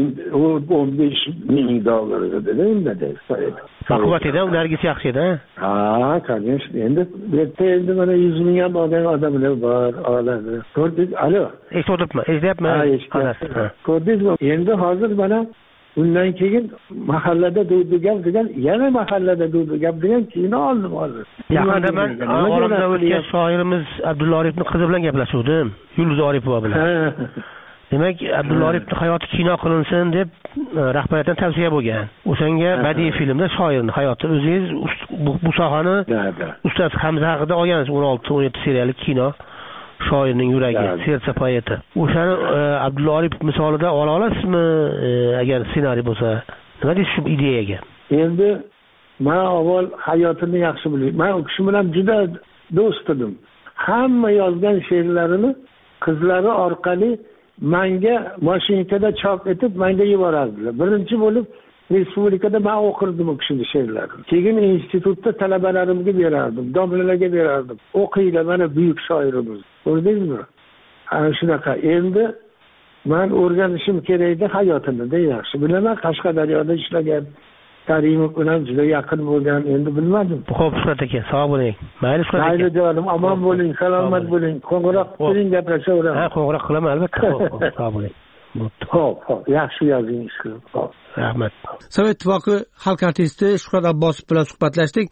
15 ming dollar dedi. Baquvvat edi, ulargisi yaxshi edi. Конечно. Endi mana 100 ming ham olgan odamlar bor, oladi. Ko'rdingiz? Alo. Eshityapman. Ko'rdingizmi? Endi hozir mana undan keyin mahallada duydigan degan, yana mahallada duydigan degan kino oldim hozir. Yaqinda men olamdan o'tgan shoirimiz Abdulla Orifning qizi bilan gaplashuvdim. Yulduz Oripova bilan. Demak, Abdulla Orifning hayoti kino qilinsin deb rahbariyatdan tavsiya bo'lgan. O'shanga badiiy filmda shoirning hayoti, o'zingiz bu sohani ustoz Hamza haqida olgansiz, 16-17 seriyalik kino. Shoirning yuragi, sersa poeti. O'shani Abdulla Orif misolida ola olasizmi, agar ssenariy bo'lsa? Nima deysiz shu ideyaga? Endi man avval hayotini yaxshi bilayman. Man u kishi bilan juda do'st edim. Hamma yozgan she'rlarini qizlari orqali menga mashinkada chop etib menga yuborardilar. Birinchi bo'lib respublikada men o'qirdim u kishining she'rlarini. Keyin institutda talabalarimga berardim, domlalarga berardim. O'qinglar, mana buyuk shoirimiz. Ko'rdingizmi? Ana shunaqa. Endi men o'rganishim kerakdi hayotini, yaxshi bilaman. Qashqadaryoda ishlagan, Karimov bilan juda yaqin bo'lgan, endi bilmadim. Xo'p, Shuhrat aka, sog' bo'ling. Mayli, Shuhrat aka. Mayli jonim, omon bo'ling, salomat bo'ling. Qo'ng'iroq qiling, gaplashaveramiz. Ha, qo'ng'iroq qilaman albatta. Sog' bo'ling. Xo'p, yaxshi yozing. Xo'p, rahmat. Sovet Ittifoqi xalq artisti Shuhrat Abbosov bilan suhbatlashdik.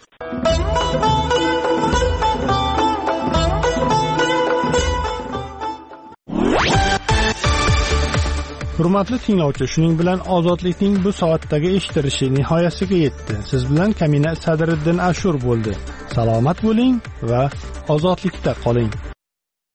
Hurmatli tinglovchi, shuning bilan ozodlikning bu soatdagi eshitilishi nihoyasiga yetdi. Siz bilan Kamina Sadriddin Ashur bo'ldi. Salomat bo'ling va ozodlikda qoling.